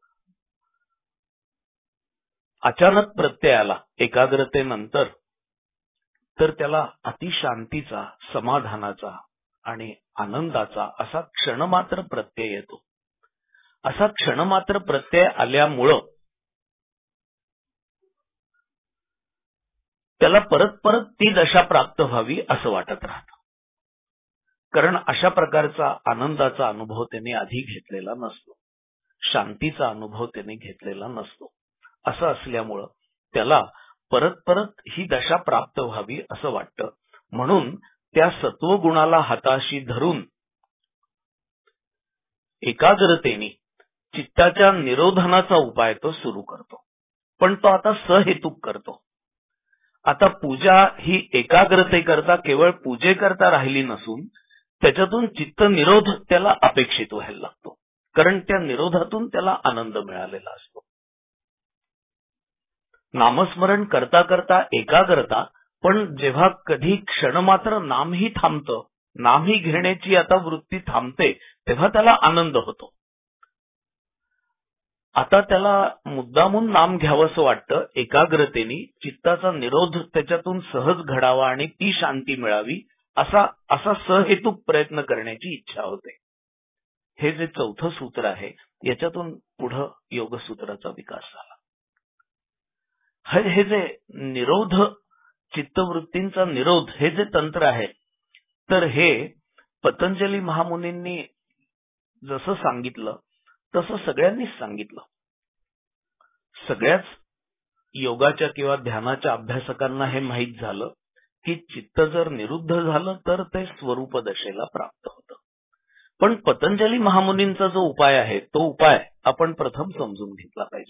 Speaker 4: अचानक प्रत्यय आला एकाग्रतेनंतर तर त्याला अतिशांतीचा, समाधानाचा आणि आनंदाचा असा क्षणमात्र प्रत्यय येतो. असा क्षणमात्र प्रत्यय आल्यामुळं त्याला परत परत ती दशा प्राप्त व्हावी असं वाटत राहतं. कारण अशा प्रकारचा आनंदाचा अनुभव त्याने आधी घेतलेला नसतो, शांतीचा अनुभव त्याने घेतलेला नसतो. असं असल्यामुळं त्याला परत परत ही दशा प्राप्त व्हावी असं वाटतं. म्हणून त्या सत्वगुणाला हाताशी धरून एकाग्रतेने चित्ताच्या निरोधनाचा उपाय तो सुरू करतो. पण तो आता सहेतुक करतो. आता पूजा ही एकाग्रतेकरता केवळ पूजेकरता राहिली नसून त्याच्यातून चित्त निरोध त्याला अपेक्षित व्हायला लागतो. कारण त्या निरोधातून त्याला आनंद मिळालेला असतो. नामस्मरण करता करता एकाग्रता, पण जेव्हा कधी क्षणमात्र नामही थांबतं, नामही घेण्याची आता वृत्ती थांबते, तेव्हा त्याला आनंद होतो. आता त्याला मुद्दामून नाम घ्यावंसं वाटतं. एकाग्रतेने चित्ताचा निरोध त्याच्यातून सहज घडावा आणि ती शांती मिळावी असा असा सहेतुक प्रयत्न करण्याची इच्छा होते. हे जे चौथं सूत्र आहे याच्यातून पुढं योगसूत्राचा विकास झाला. हे जे निरोध, चित्तवृत्तींचा निरोध हे जे तंत्र आहे तर हे पतंजली महामुनींनी जसं सांगितलं तसं सगळ्यांनीच सांगितलं. सगळ्याच योगाच्या किंवा ध्यानाच्या अभ्यासकांना हे माहीत झालं की चित्त जर निरुद्ध झालं तर ते स्वरूप दशेला प्राप्त होतं. पण पतंजली महामुनींचा जो उपाय आहे तो उपाय आपण प्रथम समजून घेतला पाहिजे.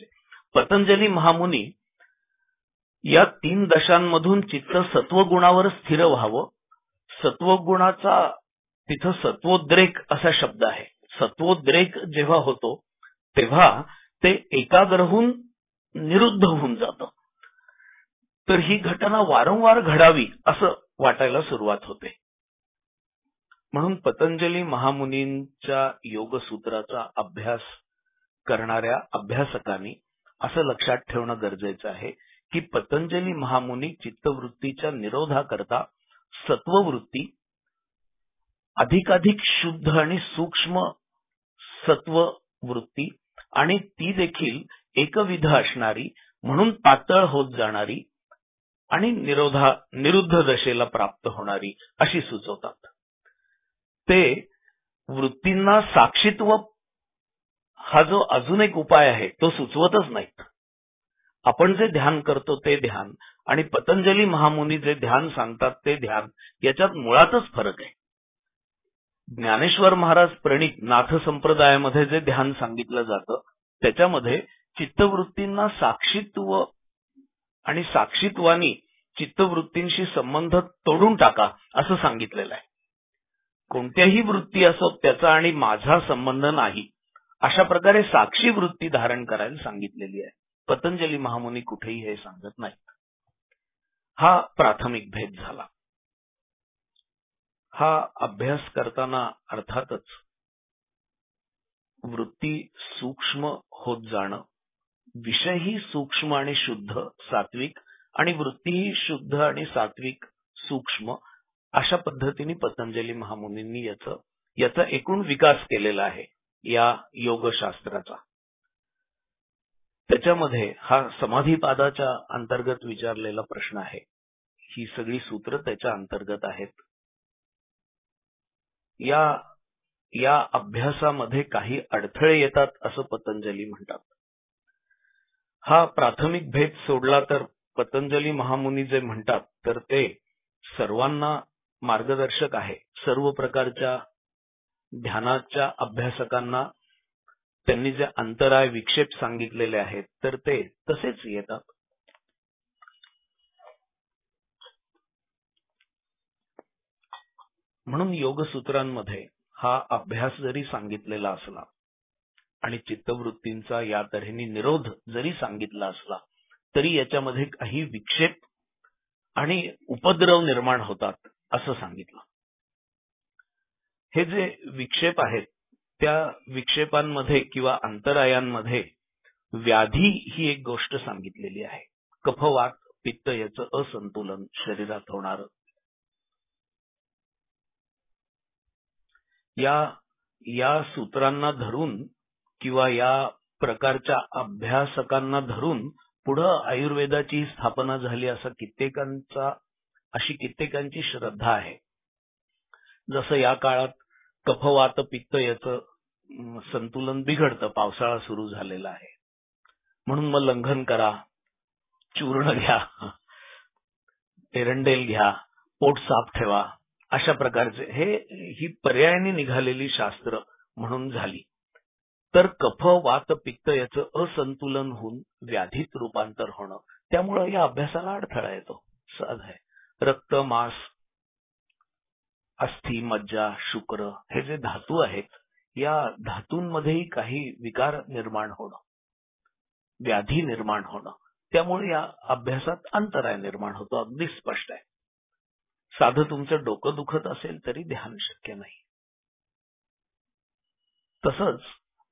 Speaker 4: पतंजली महामुनी या तीन दशांमधून चित्त सत्वगुणावर स्थिर व्हावं, सत्वगुणाचा तिथं सत्वोद्रेक असा शब्द आहे. सत्वोद्रेक जेव्हा होतो तेव्हा ते एकाग्र होऊन निरुद्ध होऊन जातं. तर ही घटना वारंवार घडावी असं वाटायला सुरुवात होते. म्हणून पतंजली महामुनींच्या योगसूत्राचा अभ्यास करणाऱ्या अभ्यासकांनी असं लक्षात ठेवणं गरजेचं आहे की पतंजली महामुनी चित्तवृत्तीच्या निरोधाकरता सत्ववृत्ती अधिकाधिक शुद्ध आणि सूक्ष्म सत्ववृत्ती आणि ती देखील एकविध असणारी म्हणून पातळ होत जाणारी आणि निरोधा निरुद्ध दशेला प्राप्त होणारी अशी सुचवतात. ते वृत्तींना साक्षीत्व हा जो अजून एक उपाय आहे तो सुचवतच नाहीत. आपण जे ध्यान करतो ते ध्यान आणि पतंजली महामुनी जे ध्यान सांगतात ते ध्यान याच्यात मुळातच फरक आहे. ज्ञानेश्वर महाराज प्रणीत नाथ संप्रदायामध्ये जे ध्यान सांगितलं जातं त्याच्यामध्ये चित्तवृत्तींना साक्षीत्व आणि साक्षीत्वानी चित्तवृत्तींशी संबंध तोडून टाका असं सांगितलेलं आहे. कोणत्याही वृत्ती असो त्याचा आणि माझा संबंध नाही अशा प्रकारे साक्षी वृत्ती धारण करायला सांगितलेली आहे. पतंजली महामुनी कुठेही हे सांगत नाहीत. हा प्राथमिक भेद झाला. हा अभ्यास करताना अर्थातच वृत्ती सूक्ष्म होत जाणं, विषयही सूक्ष्म आणि शुद्ध सात्विक आणि वृत्तीही शुद्ध आणि सात्विक सूक्ष्म अशा पद्धतीने पतंजली महामुनींनी याचा याचा एकूण विकास केलेला आहे या योगशास्त्राचा. त्याच्यामध्ये हा समाधीपादाच्या अंतर्गत विचारलेला प्रश्न आहे. ही सगळी सूत्र त्याच्या अंतर्गत आहेत. या या अभ्यासामध्ये काही अडथळे येतात असं पतंजली म्हणतात. हा प्राथमिक भेद सोडला तर पतंजली महामुनी जे म्हणतात तर ते सर्वांना मार्गदर्शक आहे. सर्व प्रकारच्या ध्यानाच्या अभ्यासकांना त्यांनी जे अंतराय विक्षेप सांगितलेले आहेत तर ते तसेच येतात. म्हणून योगसूत्रांमध्ये हा अभ्यास जरी सांगितलेला असला आणि चित्तवृत्तींचा या तऱ्हेने निरोध जरी सांगितला असला तरी याच्यामध्ये काही विक्षेप आणि उपद्रव निर्माण होतात असं सांगितलं. हे जे विक्षेप आहेत त्या विक्षेपांमध्ये किंवा अंतरायांमध्ये व्याधी ही एक गोष्ट सांगितलेली आहे. कफ वात पित्त याचं असंतुलन शरीरात होणार. या या सूत्रांना धरून किंवा या प्रकारच्या अभ्यासकांना धरून पुढं आयुर्वेदाची स्थापना झाली असं कित्येकांचा अशी कित्येकांची श्रद्धा आहे. जसं या काळात कफवात पित्त याचं संतुलन बिघडतं, पावसाळा सुरू झालेला आहे म्हणून मग लंघन करा, चूर्ण घ्या, एरंडेल घ्या, पोट साफ ठेवा अशा प्रकारचे हे ही पर्यायाने निघालेली शास्त्र म्हणून झाली. तर कफ वात पित्त याचं असंतुलन होऊन व्याधीत रूपांतर होणं त्यामुळे या अभ्यासाला अडथळा येतो. सहज आहे. रक्त मांस अस्थि मज्जा शुक्र हे जे धातू आहेत या धातूंमध्येही काही विकार निर्माण होणं, व्याधी निर्माण होणं त्यामुळे या अभ्यासात अंतराय निर्माण होतो. अगदी स्पष्ट आहे. साधं तुमचं डोकं दुखत असेल तरी ध्यान शक्य नाही. तसंच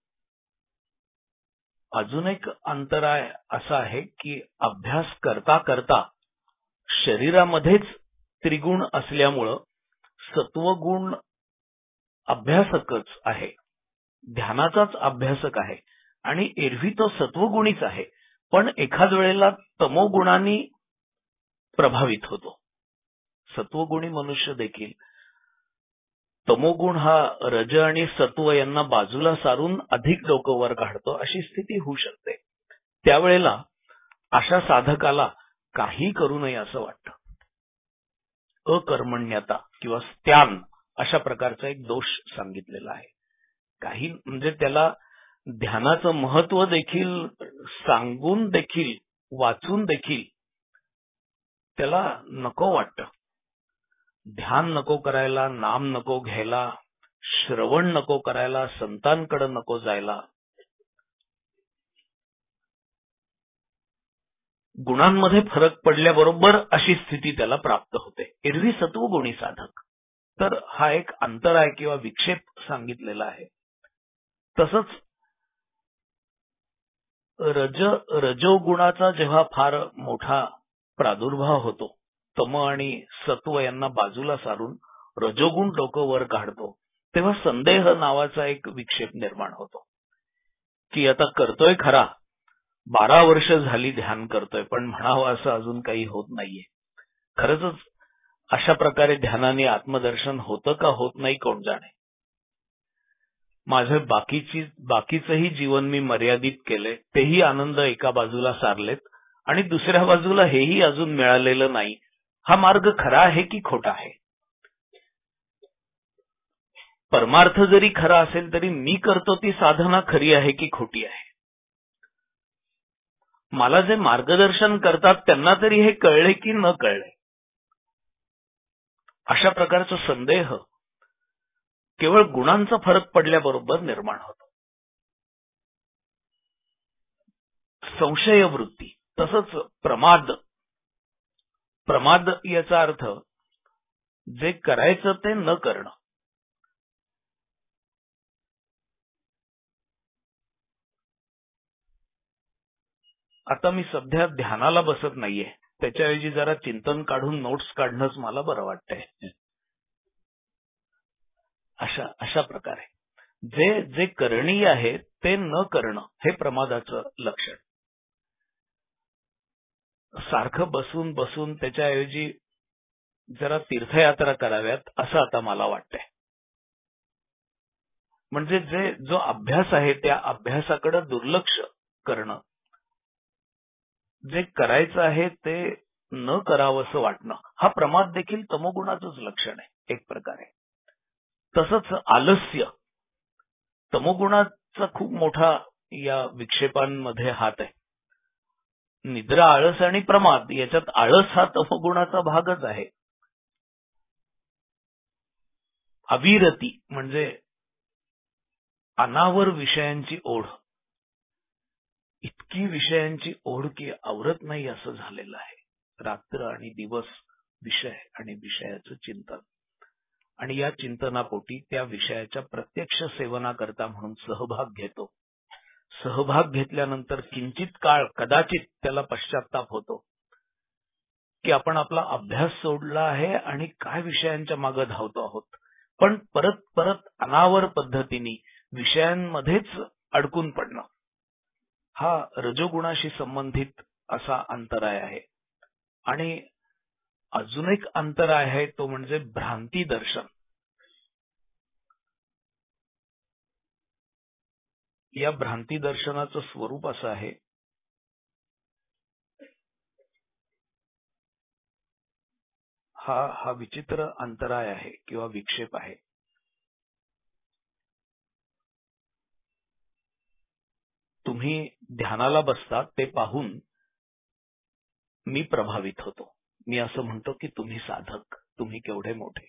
Speaker 4: अजून एक अंतराय असा आहे की अभ्यास करता करता शरीरामध्येच त्रिगुण असल्यामुळं सत्वगुण अभ्यासकच आहे, ध्यानाचाच अभ्यासक आहे आणि एरवी तो सत्वगुणीच आहे, पण एखाद वेळेला तमोगुणांनी प्रभावित होतो. सत्वगुणी मनुष्य देखील तमोगुण हा रज आणि सत्व यांना बाजूला सारून अधिक डोकं वर काढतो अशी स्थिती होऊ शकते. त्यावेळेला अशा साधकाला काही करू नये असं वाटतं. अकर्मण्यता किंवा स्त्यान अशा प्रकारचा एक दोष सांगितलेला आहे. काही म्हणजे त्याला ध्यानाचं महत्व देखील सांगून देखील वाचून देखील त्याला नको वाटतं. ध्यान नको करायला, नाम नको घ्यायला, श्रवण नको करायला, संतांकडे नको जायला. गुणांमध्ये फरक पडल्याबरोबर अशी स्थिती त्याला प्राप्त होते. एरवी सत्वगुणी साधक. तर हा एक अंतराय किंवा विक्षेप सांगितलेला आहे. तसंच रज रजोगुणाचा जेव्हा फार मोठा प्रादुर्भाव होतो, तम आणि सत्व यांना बाजूला सारून रजोगुण डोकं वर काढतो, तेव्हा संदेह नावाचा एक विक्षेप निर्माण होतो की आता करतोय खरा, बारा वर्ष झाली ध्यान करतोय, पण म्हणावं असं अजून काही होत नाहीये. खरंच अशा प्रकारे ध्यानाने आत्मदर्शन होतं का होत नाही कोण जाणे. माझे बाकीची बाकीचंही जीवन मी मर्यादित केलंय, तेही आनंद एका बाजूला सारलेत आणि दुसऱ्या बाजूला हेही अजून मिळालेलं नाही. हा मार्ग खरा आहे की खोटा आहे? परमार्थ जरी खरा असेल तरी मी करतो ती साधना खरी आहे की खोटी आहे? मला जे मार्गदर्शन करतात त्यांना तरी हे कळले की न कळले? अशा प्रकारचा संदेह केवळ गुणांचा फरक पडल्याबरोबर निर्माण होतो. संशय वृत्ती, तसंच प्रमाद. प्रमाद याचा अर्थ जे करायचं ते न करणं. आता मी सध्या ध्यानाला बसत नाहीये, त्याच्याऐवजी जरा चिंतन काढून नोट्स काढणंच मला बरं वाटतंय. अशा अशा प्रकारे जे जे करणीय आहे ते न करणं हे प्रमादाचं लक्षण. सारखं बसून बसून त्याच्याऐवजी जरा तीर्थयात्रा कराव्यात असं आता मला वाटतंय. म्हणजे जे जो अभ्यास आहे त्या अभ्यासाकडे दुर्लक्ष करणं, जे करायचं आहे ते न करावंसं वाटणं, हा प्रमाद देखील तमोगुणाचंच लक्षण आहे एक प्रकारे. तसंच आलस्य, तमोगुणाचा खूप मोठा या विक्षेपांमध्ये हात आहे. निद्रा, आळस आणि प्रमाद याच्यात आळस हा तमोगुणाचा भागच आहे. अविरती म्हणजे अनावर विषयांची ओढ, इतकी विषयांची ओढ की आवरत नाही असं झालेलं आहे. रात्र आणि दिवस विषय आणि विषयाचं चिंतन, आणि या चिंतनापोटी त्या विषयाच्या प्रत्यक्ष सेवनाकरता म्हणून सहभाग घेतो. सहभाग घेतल्यानंतर किंचित काळ कदाचित त्याला पश्चाताप होतो की आपण आपला अभ्यास सोडला आहे आणि काय विषयांच्या मागे धावतो आहोत. पण परत परत अनावर पद्धतीने विषयांमध्येच अडकून पडणं, हा रजोगुणाशी संबंधित असा अंतराय आहे. आणि अजून एक अंतराय आहे, तो म्हणजे भ्रांती दर्शन. या भ्रांती दर्शनाचं स्वरूप असं आहे, हा हा विचित्र अंतराय आहे किंवा विक्षेप आहे. तुम्ही ध्यानाला बसता ते पाहून मी प्रभावित होतो. मी असं म्हणतो की तुम्ही साधक, तुम्ही केवढे मोठे.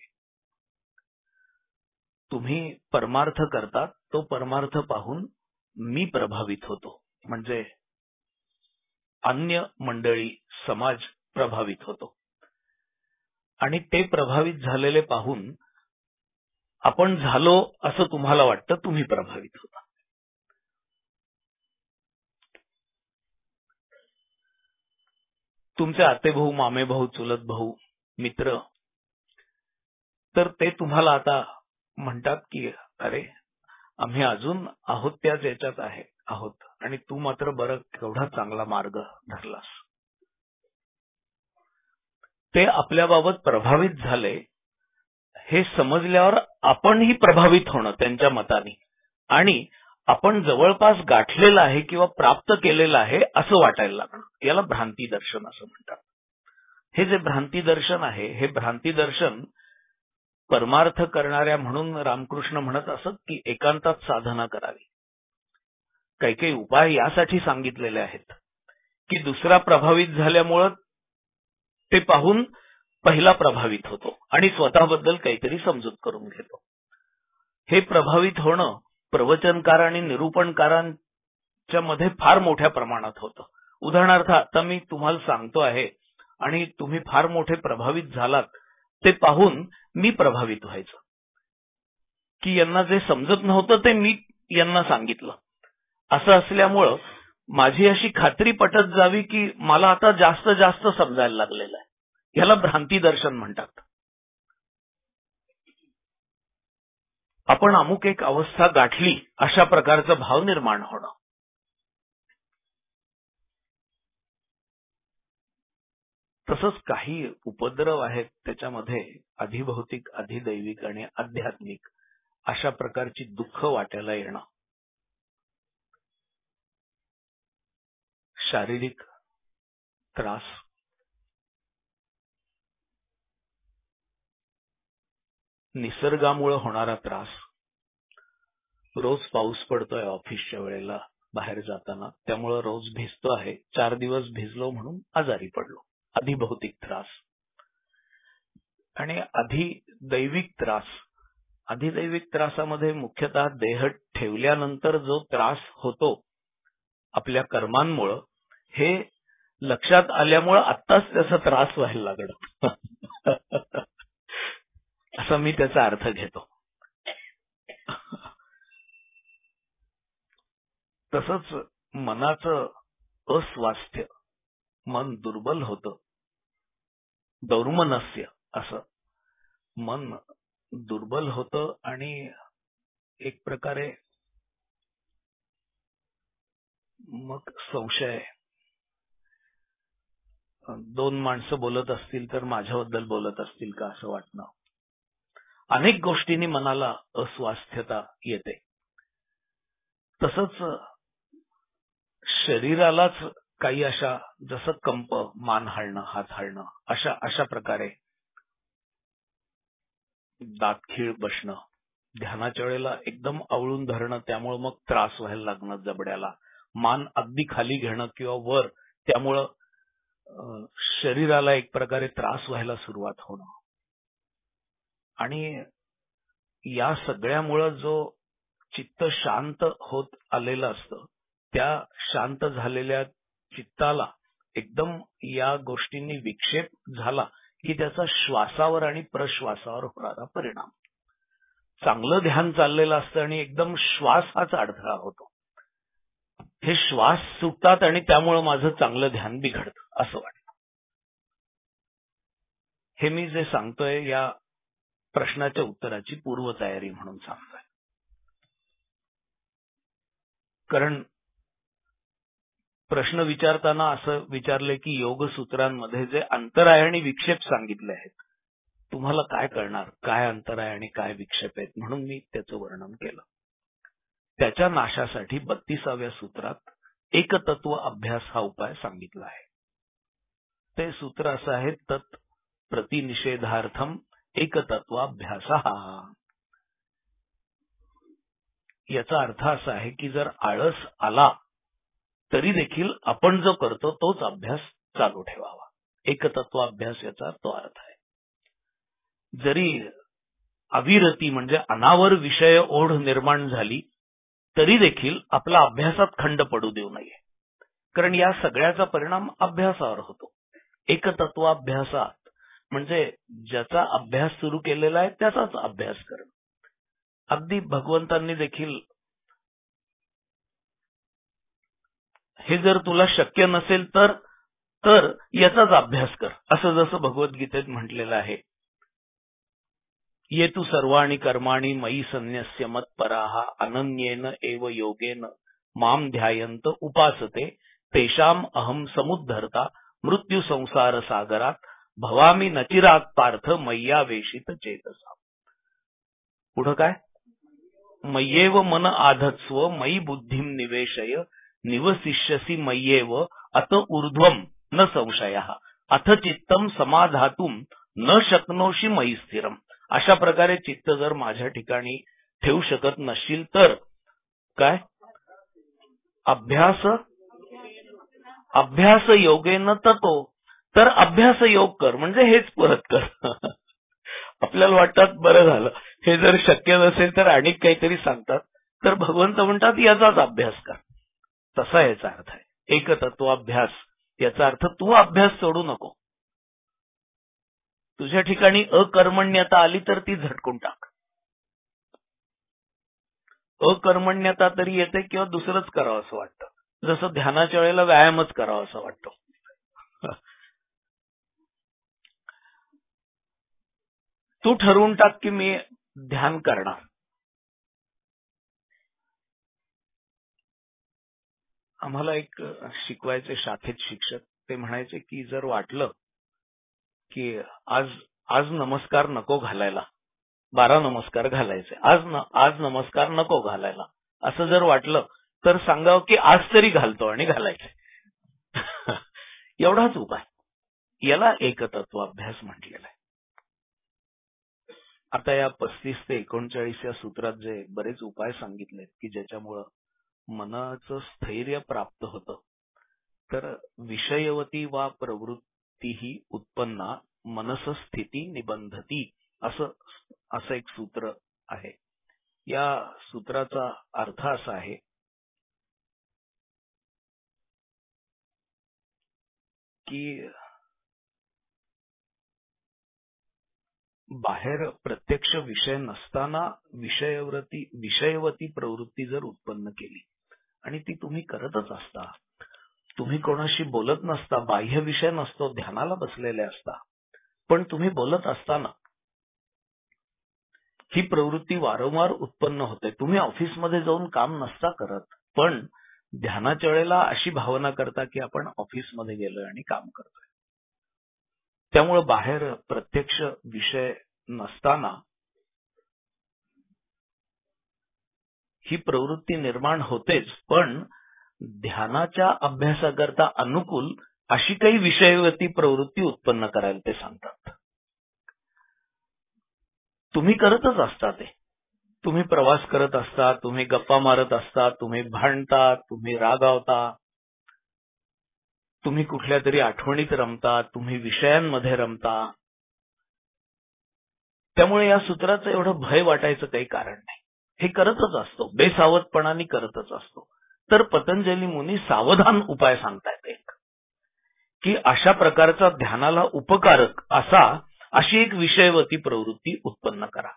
Speaker 4: तुम्ही परमार्थ करता तो परमार्थ पाहून मी प्रभावित होतो, म्हणजे अन्य मंडळी, समाज प्रभावित होतो. आणि ते प्रभावित झालेले पाहून आपण झालो असं तुम्हाला वाटतं, तुम्ही प्रभावित होता. तुमचे आतेभाऊ, मामेभाऊ, चुलत भाऊ, मित्र, तर ते तुम्हाला आता म्हणतात की अरे आम्ही अजून आहोत त्याच याच्यात आहे आहोत आणि तू मात्र बरं केवढा चांगला मार्ग धरलास. ते आपल्याबाबत प्रभावित झाले हे समजल्यावर आपणही प्रभावित होणं त्यांच्या मताने, आणि आपण जवळपास गाठलेलं आहे किंवा प्राप्त केलेलं आहे असं वाटायला लागणं, याला भ्रांती दर्शन असं म्हणतात. हे जे भ्रांती दर्शन आहे, हे भ्रांती दर्शन परमार्थ करणाऱ्या म्हणून रामकृष्ण म्हणत असत की एकांतात साधना करावी. काही काही उपाय यासाठी सांगितलेले आहेत की दुसरा प्रभावित झाल्यामुळं ते पाहून पहिला प्रभावित होतो आणि स्वतःबद्दल काहीतरी समजूत करून घेतो. हे प्रभावित होणं प्रवचनकार आणि निरूपणकारांच्या मध्ये फार मोठ्या प्रमाणात होतं. उदाहरणार्थ आता मी तुम्हाला सांगतो आहे आणि तुम्ही फार मोठे प्रभावित झालात ते पाहून मी प्रभावित व्हायचं की यांना जे समजत नव्हतं ते मी यांना सांगितलं. असं असल्यामुळं माझी अशी खात्री पटत जावी की मला आता जास्त जास्त समजायला लागलेलं आहे. याला भ्रांती दर्शन म्हणतात. आपण अमुक एक अवस्था गाठली अशा प्रकारचा भाव निर्माण होणं. तसंच काही उपद्रव आहेत त्याच्यामध्ये अधिभौतिक, अधिदैविक आणि आध्यात्मिक अशा प्रकारची दुःख वाट्याला येणं. शारीरिक त्रास, निसर्गामुळे होणारा त्रास. रोज पाऊस पडतोय ऑफिसच्या वेळेला बाहेर जाताना, त्यामुळे रोज भिजतो आहे. चार दिवस भिजलो म्हणून आजारी पडलो. अधिभौतिक त्रास. आणि अधिदैविक त्रास. अधिदैविक त्रासामध्ये मुख्यतः देह ठेवल्यानंतर जो त्रास होतो आपल्या कर्मांमुळं, हे लक्षात आल्यामुळं आत्ताच त्याचा त्रास व्हायला लागला असा मी त्याचा अर्थ घेतो. तसंच मनाचं अस्वास्थ्य, मन दुर्बल होतं, दौर्मनस्य असं मन दुर्बल होतं आणि एक प्रकारे मग संशय. दोन माणसं बोलत असतील तर माझ्याबद्दल बोलत असतील का असं वाटणं. अनेक गोष्टींनी मनाला अस्वास्थ्यता येते. तसंच शरीरालाच काही अशा, जसं कंप, मान हलणं, हात हलणं, अशा अशा प्रकारे दातखीळ बसणं, ध्यानाच्या वेळेला एकदम आवळून धरणं, त्यामुळे मग त्रास व्हायला लागणं जबड्याला, मान अगदी खाली घेणं किंवा वर, त्यामुळं शरीराला एक प्रकारे त्रास व्हायला सुरुवात होणं. आणि या सगळ्यामुळं जो चित्त शांत होत आलेलं असतं, त्या शांत झालेल्या चित्ताला एकदम या गोष्टींनी विक्षेप झाला की त्याचा श्वासावर आणि प्रश्वासावर होणारा परिणाम. चांगलं ध्यान चाललेलं असतं आणि एकदम श्वास हाच अडथळा होतो. हे श्वास सुटतात आणि त्यामुळं माझं चांगलं ध्यान बिघडतं असं वाटतं. हे मी जे सांगतोय या प्रश्नाच्या उत्तराची पूर्वतयारी म्हणून सांगतोय. कारण प्रश्न विचारताना असं विचारले की योगसूत्रांमध्ये जे अंतराय आणि विक्षेप सांगितले आहेत, तुम्हाला काय कळणार, काय अंतराय आणि काय विक्षेप आहेत, म्हणून मी त्याचं वर्णन केलं. त्याच्या नाशासाठी बत्तीसाव्या सूत्रात एकतत्व अभ्यास हा उपाय सांगितला आहे. ते सूत्र असं आहे, तत् प्रतिनिषेधार्थम एकतत्वाभ्यास. याचा अर्थ असा आहे की जर आळस आला तरी देखील आपण जो करतो तोच अभ्यास चालू ठेवावा. एकतत्वाभ्यास याचा तो अर्थ आहे. जरी अविरती म्हणजे अनावर विषय ओढ निर्माण झाली तरी देखील आपला अभ्यासात खंड पडू देऊ नये, कारण या सगळ्याचा परिणाम अभ्यासावर होतो. एकतत्वाभ्यासात म्हणजे ज्याचा अभ्यास सुरू केलेला आहे त्याचाच अभ्यास करणं. अगदी भगवंतांनी देखील हे जर तुला शक्य नसेल तर तर याचाच अभ्यास कर, असं जसं भगवद्गीतेत म्हटलेलं आहे. ये तु सर्वाणि कर्माणि मयि संन्यस्य मत्पराः अनन्येन एव योगेन माम ध्यायन्त उपासते तेषाम अहम समुद्धरता मृत्यू संसार सागरात भवामी नचिरात पार्थ मय्यावेशित चेतसा. पुढं काय, मय्येव मन आधत्स्व मयि बुद्धिम निवेशय निवसिष्यसि मय्येव अत ऊर्ध्वम न संशयः अथ चित्तम समाधातुम न शक्नोषि मयि स्थिरम. अशा प्रकारे चित्त जर माझ्या ठिकाणी ठेवू शकत नसशील तर काय, अभ्यास अभ्यास योगेन ततो, तर अभ्यास योग कर म्हणजे हेच परत कर. आपल्याला वाटतात बरं झालं, हे जर शक्य नसेल तर आणि काहीतरी सांगतात, तर भगवंत म्हणतात याचाच अभ्यास कर. तसा याचा अर्थ आहे. एकतत्वाभ्यास याचा अर्थ तू अभ्यास सोडू नको. तुझ्या ठिकाणी अकर्मण्यता आली तर ती झटकून टाक. अकर्मण्यता तरी येते किंवा दुसरंच करावं असं वाटतं, जसं ध्यानाच्या वेळेला व्यायामच करावा असं वाटतो. तू ठरवून टाक की मी ध्यान करणार. आम्हाला एक शिकवायचे शाखेत शिक्षक, ते म्हणायचे की जर वाटलं की आज आज नमस्कार नको घालायला, बारा नमस्कार घालायचे, आज न, आज नमस्कार नको घालायला असं जर वाटलं तर सांगावं की आज तरी घालतो आणि घालायचे. एवढाच उपाय. याला एकतत्वाभ्यास म्हटलेला आहे. आता या पस्तीस ते एकोणचाळीस या सूत्रात जे बरेच उपाय सांगितलेत की ज्याच्यामुळं मनाचं स्थैर्य प्राप्त होतं, तर विषयवती वा प्रवृत्ती ही उत्पन्ना मनसस्थिती निबंधती असं असं एक सूत्र आहे. या सूत्राचा अर्थ असा आहे की बाहेर प्रत्यक्ष विषय नसताना विषयवृत्ती विषयवती प्रवृत्ती जर उत्पन्न केली आणि ती तुम्ही करतच असता, तुम्ही कोणाशी बोलत नसता, बाह्य विषय नसतो, ध्यानाला बसलेले असता, पण तुम्ही बोलत असताना ही प्रवृत्ती वारंवार उत्पन्न होते. तुम्ही ऑफिसमध्ये जाऊन काम नसता करत, पण ध्यानाच्या वेळेला अशी भावना करता की आपण ऑफिसमध्ये गेलोय आणि काम करतोय. त्यामुळे बाहेर प्रत्यक्ष विषय नसताना ही प्रवृत्ती निर्माण होतेच, पण ध्यानाच्या अभ्यासाकरता अनुकूल अशी काही विषयवती प्रवृत्ती उत्पन्न करायला ते सांगतात. तुम्ही करतच असता ते. तुम्ही प्रवास करत असता, तुम्ही गप्पा मारत असता, तुम्ही भांडता, तुम्ही रागावता, तुम्ही कुठल्या तरी आठवणीत रमता, तुम्ही विषयांमध्ये रमता. त्यामुळे या सूत्राचं एवढं भय वाटायचं काही कारण नाही. हे करतच असतो, बेसावधपणाने करतच असतो. तर पतंजली मुनी सावधान उपाय सांगतायत एक, की अशा प्रकारचा ध्यानाला उपकारक असा अशी एक विषयवती प्रवृत्ती उत्पन्न करा.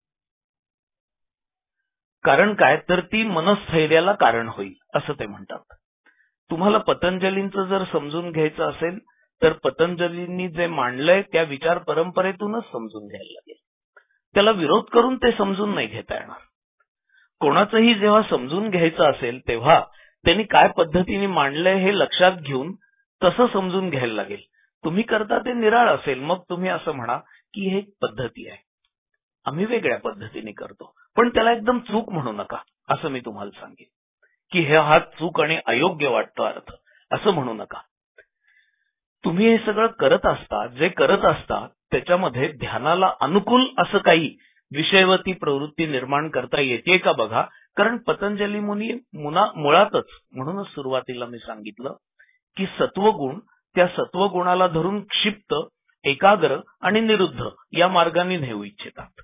Speaker 4: कारण काय, तर ती मनस्थैर्याला कारण होईल असं ते म्हणतात. तुम्हाला पतंजलींचं जर समजून घ्यायचं असेल तर पतंजलींनी जे मांडलंय त्या विचार परंपरेतूनच समजून घ्यायला लागेल. त्याला विरोध करून ते समजून नाही घेता येणार. कोणाचंही जेव्हा समजून घ्यायचं असेल तेव्हा त्यांनी काय पद्धतीने मांडलंय हे लक्षात घेऊन तसं समजून घ्यायला लागेल. तुम्ही करता ते निराळ असेल, मग तुम्ही असं म्हणा की हे एक पद्धती आहे, आम्ही वेगळ्या पद्धतीने करतो, पण त्याला एकदम चूक म्हणू नका असं मी तुम्हाला सांगेन. की हे हा चूक आणि अयोग्य वाटतो अर्थ असं म्हणू नका. तुम्ही हे सगळं करत असता, जे करत असता त्याच्यामध्ये ध्यानाला अनुकूल असं काही विषयवती प्रवृत्ती निर्माण करता येते का बघा. कारण पतंजली मुनी मुना मुळातच, म्हणूनच सुरुवातीला मी सांगितलं की सत्वगुण, त्या सत्वगुणाला धरून क्षिप्त, एकाग्र आणि निरुद्ध या मार्गाने नेऊ इच्छितात.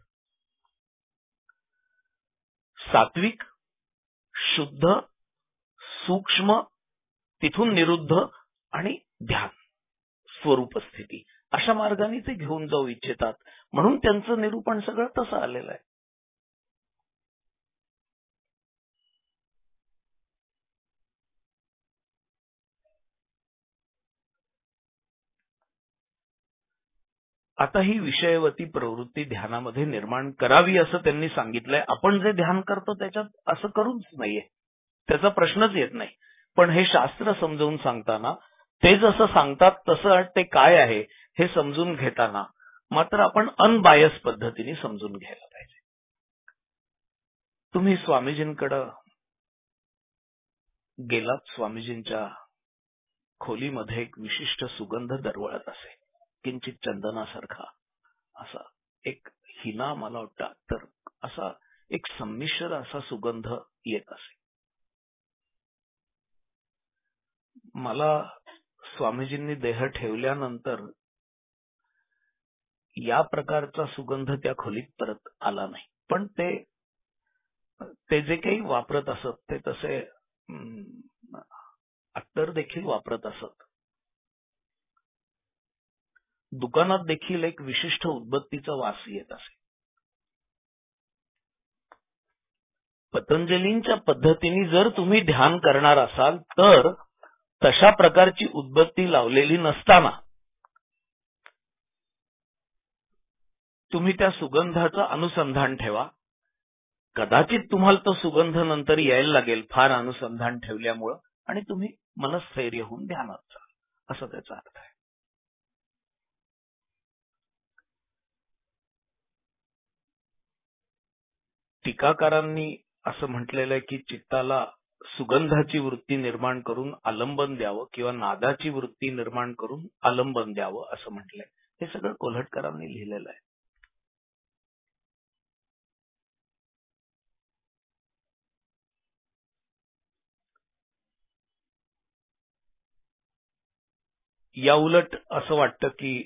Speaker 4: सात्विक, शुद्ध, सूक्ष्म, तिथून निरुद्ध आणि ध्यान स्वरूप स्थिती अशा मार्गाने ते घेऊन जाऊ इच्छितात. म्हणून त्यांचं निरूपण सगळं तसं आलेलं आहे. आता ही विषयवती प्रवृत्ती ध्यानामध्ये निर्माण करावी असं त्यांनी सांगितलंय. आपण जे ध्यान करतो त्याच्यात असं करूच नाहीये, त्याचा प्रश्नच येत नाही. पण हे शास्त्र समजावून सांगताना ते जसं सांगतात तसं ते काय आहे हे समजून घेताना मात्र आपण अनबायस पद्धतीने समजून घ्यायला पाहिजे. तुम्ही स्वामीजींकडे गेलात, स्वामीजींच्या खोलीमध्ये एक विशिष्ट सुगंध दरवळत असे, किंचित चंदनासारखा असा एक हिना, मला वाटतं तर असा एक संमिश्र असा सुगंध येत असे. मला स्वामीजींनी देह ठेवल्यानंतर या प्रकारचा सुगंध त्या खोलीत परत आला नाही. पण ते ते जे काही वापरत असत ते तसे अत्तर देखील वापरत असत. दुकानात देखील एक विशिष्ट उदबत्तीचा वास येत असे. पतंजलींच्या पद्धतीने जर तुम्ही ध्यान करणार असाल तर तशा प्रकारची उदबत्ती लावलेली नसताना तुम्ही त्या सुगंधाचं अनुसंधान ठेवा. कदाचित तुम्हाला तो सुगंध नंतर यायला लागेल फार अनुसंधान ठेवल्यामुळं, आणि तुम्ही मनस्थैर्य होऊन ध्यानात जा, असं त्याचा अर्थ आहे. टीकाकारांनी असं म्हटलेलं आहे की चित्ताला सुगंधाची वृत्ती निर्माण करून आलंबन द्यावं किंवा नादाची वृत्ती निर्माण करून आलंबन द्यावं असं म्हटलंय. हे सगळं कोल्हटकरांनी लिहिलेलं आहे. या उलट असं वाटतं की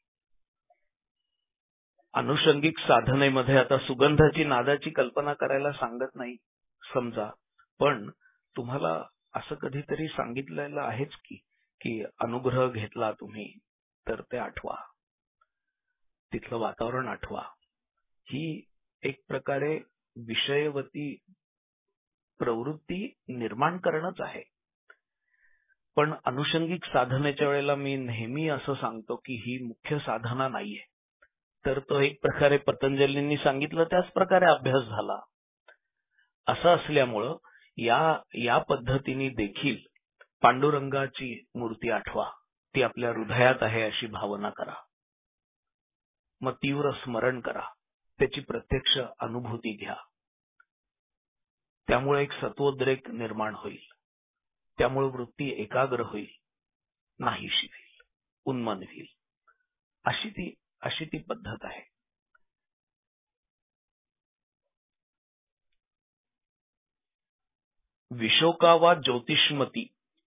Speaker 4: अनुषंगिक साधनेमध्ये आता सुगंधाची नादाची कल्पना करायला सांगत नाही समजा, पण तुम्हाला असं कधीतरी सांगितलेलं आहेच की की अनुग्रह घेतला तुम्ही तर ते आठवा, तिथलं वातावरण आठवा. ही एक प्रकारे विषयवती प्रवृत्ती निर्माण करणंच आहे. पण अनुषंगिक साधनेच्या वेळेला मी नेहमी असं सांगतो की ही मुख्य साधना नाहीये. तर तो एक प्रकारे पतंजलींनी सांगितलं त्याच प्रकारे अभ्यास झाला. असं असल्यामुळं या या पद्धतीने देखील पांडुरंगाची मूर्ती आठवा, ती आपल्या हृदयात आहे अशी भावना करा, मग तीव्र स्मरण करा, त्याची प्रत्यक्ष अनुभूती घ्या. त्यामुळे एक सत्वोद्रेक निर्माण होईल, त्यामुळे वृत्ती एकाग्र होईल, नाहीशी होईल, उन्मन होईल. अशी ती अशी ती पद्धत आहे. विशोका वा ज्योतिष्मती,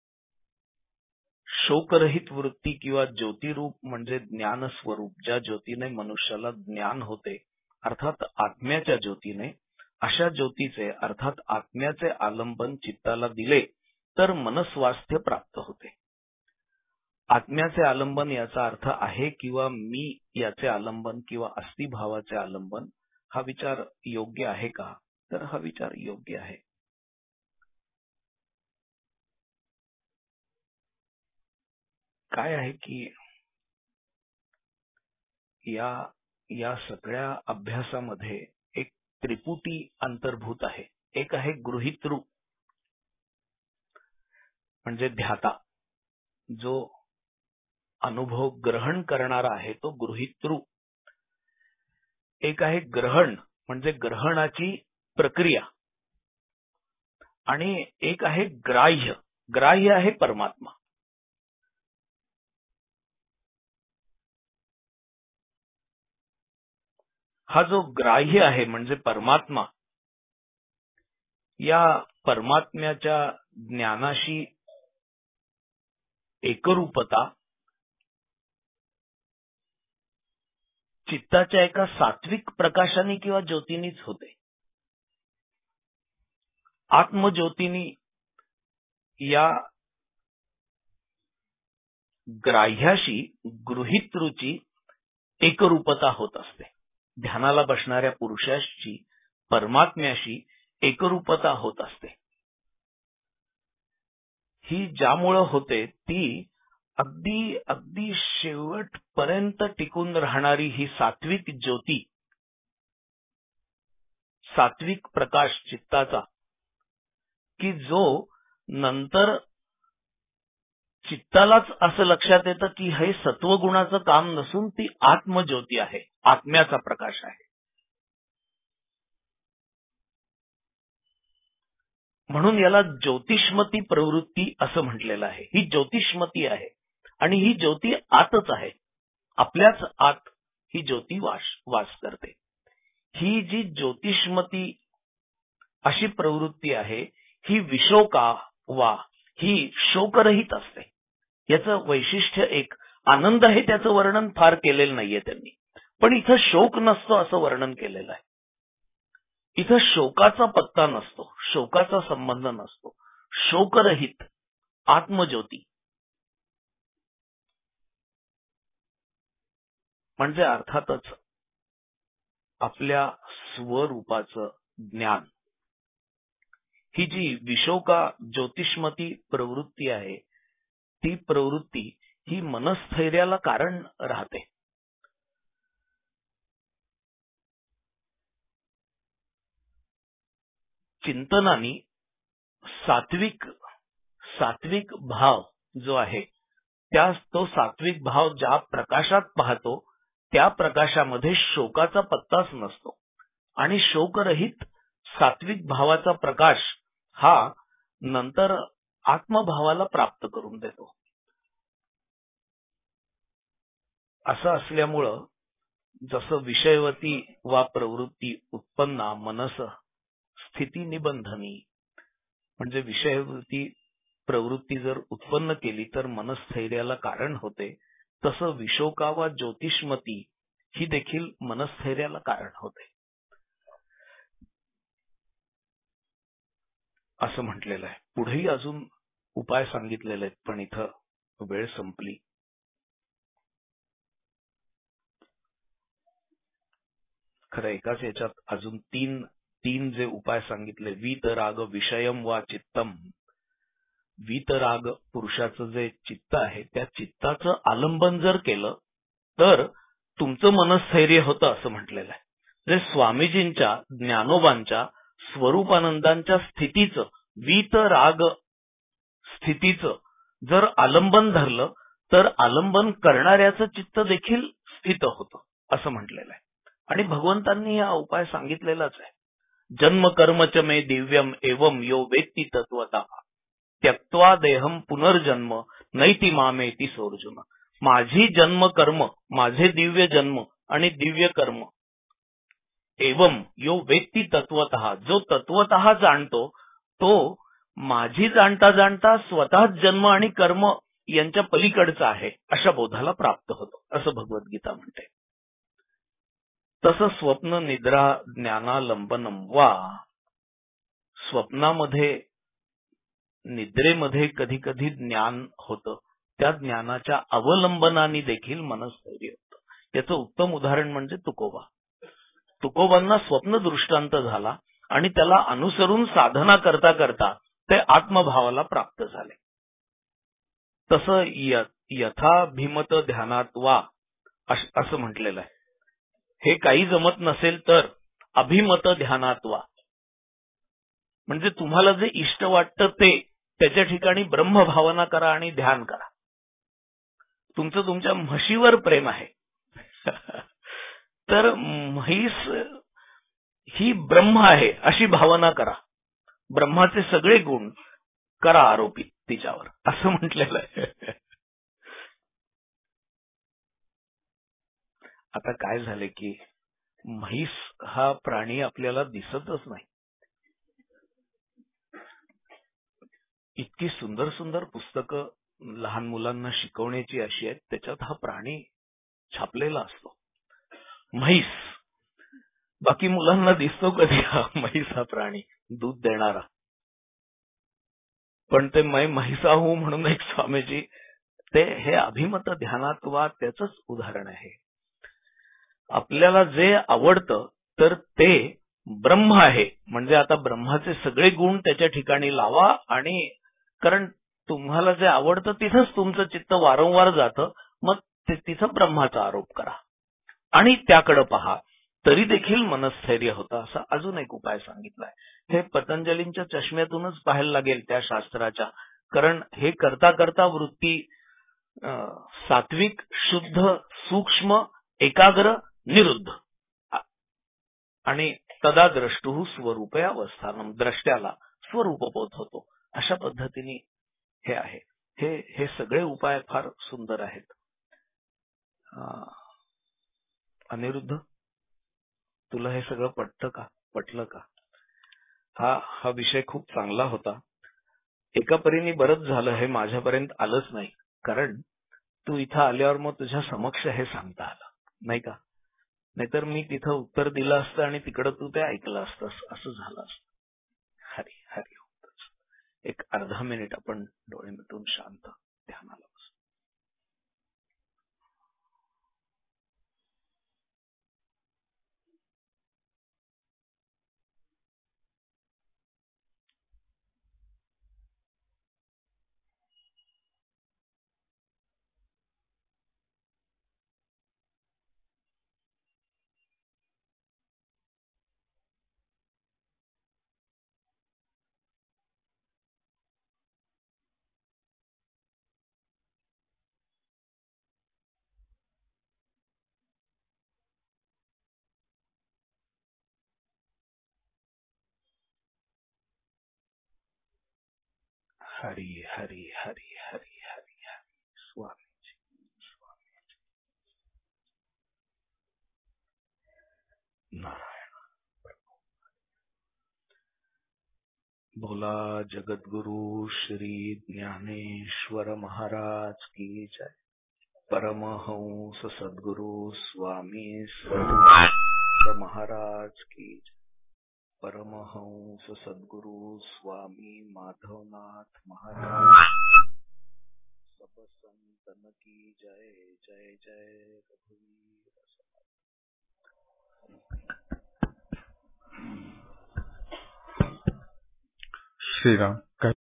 Speaker 4: शोकरहित वृत्ती किंवा ज्योतिरूप म्हणजे ज्ञान स्वरूप, ज्या ज्योतीने मनुष्याला ज्ञान होते अर्थात आत्म्याच्या ज्योतीने, अशा ज्योतीचे अर्थात आत्म्याचे आलंबन चित्ताला दिले तर मनस्वास्थ्य प्राप्त होते. आत्म्याचे आलंबन याचा अर्थ आहे किंवा मी याचे आलंबन किंवा अस्थिभावाचे आलंबन, हा विचार योग्य आहे का? तर हा विचार योग्य आहे. काय आहे की या या सगळ्या अभ्यासामध्ये एक त्रिपुटी अंतर्भूत आहे. एक आहे गृहीतृ म्हणजे ध्याता, जो अनुभव ग्रहण करणारा आहे तो गृहीतृ. एक आहे ग्रहण म्हणजे ग्रहणाची प्रक्रिया, आणि एक आहे ग्राह्य. ग्राह्य आहे परमात्मा. हा जो ग्राह्य आहे म्हणजे परमात्मा, या परमात्म्याच्या ज्ञानाशी एकरूपता चित्ताच्या एका सात्विक प्रकाशाने किंवा ज्योतीनीच होते. आत्मज्योतीनी या ग्राह्याशी गृहीतृची एकरूपता होत असते. ध्यानाला बसणाऱ्या पुरुषाशी परमात्म्याशी एकरूपता होत असते. ही ज्यामुळं होते ती अगदी अगदी शेवटपर्यंत टिकून राहणारी ही सात्विक ज्योती, सात्विक प्रकाश चित्ताचा, की जो नंतर चित्तालाच असं लक्षात येतं की हे सत्वगुणाचं काम नसून ती आत्मज्योती आहे, आत्म्याचा प्रकाश आहे. म्हणून याला ज्योतिष्मती प्रवृत्ती असं म्हटलेलं आहे. ही ज्योतिष्मती आहे आणि ही ज्योती आतच आहे, आपल्याच आत ही ज्योती वास वास करते. ही जी ज्योतिष्मती अशी प्रवृत्ती आहे ही विशोका वा ही शोकरहित असते. याचं वैशिष्ट्य एक. आनंद हे त्याचं वर्णन फार केलेलं नाहीये त्यांनी, पण इथं शोक नसतो असं वर्णन केलेलं आहे. इथं शोकाचा पत्ता नसतो, शोकाचा संबंध नसतो. शोकरहित आत्मज्योती म्हणजे अर्थातच आपल्या स्वरूपाचं ज्ञान. ही जी विशोका ज्योतिष्मती प्रवृत्ती आहे, ती प्रवृत्ती ही मनस्थैर्याला कारण राहते. चिंतनानी सात्विक सात्विक भाव जो आहे, त्या तो सात्विक भाव ज्या प्रकाशात पाहतो त्या प्रकाशामध्ये शोकाचा पत्ताच नसतो. आणि शोकरहित सात्विक भावाचा प्रकाश हा नंतर आत्मभावाला प्राप्त करून देतो. असं असल्यामुळं जसं विषयवती वा प्रवृत्ती उत्पन्ना मनस स्थिती निबंधनी, म्हणजे विषयवती प्रवृत्ती जर उत्पन्न केली तर मनस्थैर्याला कारण होते, तसं विशोका वा ज्योतिष्मती ही देखील मनस्थैर्याला कारण होते असं म्हटलेलं आहे. पुढेही अजून उपाय सांगितलेले आहेत, पण इथं वेळ संपली. खरं एकाच याच्यात अजून तीन तीन जे उपाय सांगितले, वीतराग विषयम वा चित्तम. वीतराग पुरुषाचं जे चित्त आहे, त्या चित्ताचं आलंबन जर केलं तर तुमचं मनस्थैर्य होतं असं म्हटलेलं आहे. जे स्वामीजींच्या ज्ञानोबांच्या स्वरूपानंदांच्या स्थितीचं, वीतराग स्थितीचं जर आलंबन धरलं तर आलंबन करणाऱ्याचं चित्त देखील स्थित होतं असं म्हटलेलं आहे. आणि भगवंतांनी हा उपाय सांगितलेलाच आहे. जन्म कर्मच मे दिव्यम एवं यो वेत्ती तत्वतः त्यक्त्वा देहम पुनर्जन्म नैति मामेति सोर्जुन. माझी जन्म कर्म, माझे दिव्य जन्म आणि दिव्य कर्म, एवं यो वेत्ती तत्वतः, जो तत्वतः जाणतो तो माझी जाणता जाणता स्वतःच जन्म आणि कर्म यांच्या पलीकडचा आहे अशा बोधाला प्राप्त होतो असं भगवद्गीता म्हणते. तसं स्वप्न निद्रा ज्ञानालंबनम वा, स्वप्नामध्ये निद्रेमध्ये कधी कधी ज्ञान होतं, त्या ज्ञानाच्या अवलंबनाने देखील मनस्थैर्य होतं. याचं उत्तम उदाहरण म्हणजे तुकोबा. तुकोबांना स्वप्न दृष्टांत झाला आणि त्याला अनुसरून साधना करता करता ते आत्मभावाला प्राप्त झाले. तसं यथाभिमत ध्यानात वा असं म्हटलेलं आहे. हे काही जमत नसेल तर अभिमत ध्यानात वा, म्हणजे तुम्हाला जे इष्ट वाटतं ते त्याच्या ठिकाणी ब्रह्मभावना करा आणि ध्यान करा. तुमचं तुमच्या म्हशीवर प्रेम आहे तर म्हैस ही ब्रह्म आहे अशी भावना करा. ब्रह्माचे सगळे गुण करा आरोपित तिच्यावर असं म्हटलेलं आहे. आता काय झाले की म्हैस हा प्राणी आपल्याला दिसतच नाही. इतकी सुंदर सुंदर पुस्तकं लहान मुलांना शिकवण्याची अशी आहेत, त्याच्यात हा प्राणी छापलेला असतो, म्हैस. बाकी मुलांना दिसतो कधी हा म्हैस हा प्राणी, दूध देणारा. पण ते मै म्हैसाहू म्हणून एक स्वामीजी, ते हे अभिमत ध्यानात वा त्याचंच उदाहरण आहे. आपल्याला जे आवडतं तर ते ब्रह्म आहे, म्हणजे आता ब्रह्माचे सगळे गुण त्याच्या ठिकाणी लावा. आणि कारण तुम्हाला जे आवडतं तिथंच तुमचं चित्त वारंवार जातं, मग तिथं ब्रह्माचा आरोप करा आणि त्याकडे पहा, तरी देखील मनस्थैर्य होतं. असा अजून एक उपाय सांगितलाय. हे पतंजलींच्या चष्म्यातूनच पाहायला लागेल त्या शास्त्राच्या, कारण हे करता करता वृत्ती सात्विक, शुद्ध, सूक्ष्म, एकाग्र, निरुद्ध आणि तदा द्रष्टु स्वरूपे अवस्थानम, द्रष्ट्याला स्वरूपबोध होतो. अशा पद्धतीने हे आहे. हे हे सगळे उपाय फार सुंदर आहेत. अनिरुद्ध, तुला हे सगळं पटतं का? पटलं का? हा हा विषय खूप चांगला होता. एका परीने बरंच झालं हे माझ्यापर्यंत आलंच नाही, कारण तू इथं आल्यावर मग तुझ्या समक्ष हे सांगता आलं, नाही का? नाहीतर मी तिथं उत्तर दिलं असतं आणि तिकडं तू ते ऐकलं असतंस, असं झालं असतं. हरी हरी ओम. एक अर्धा मिनिट आपण डोळे मिटून शांत ध्यानाला बसू. हरी हरी हरी हरी हरी हरी. स्वामीजी स्वामीजी. नारायण. बोला जगद्गुरु श्री ज्ञानेश्वर महाराज की जय. परमहंस सद्गुरु स्वामी समर्थ महाराज की जय. परमहंस सद्गुरु स्वामी माधवनाथ महाराज सब संतन की जय. जय जय रघुवीर समर्थ.
Speaker 2: श्रीराम.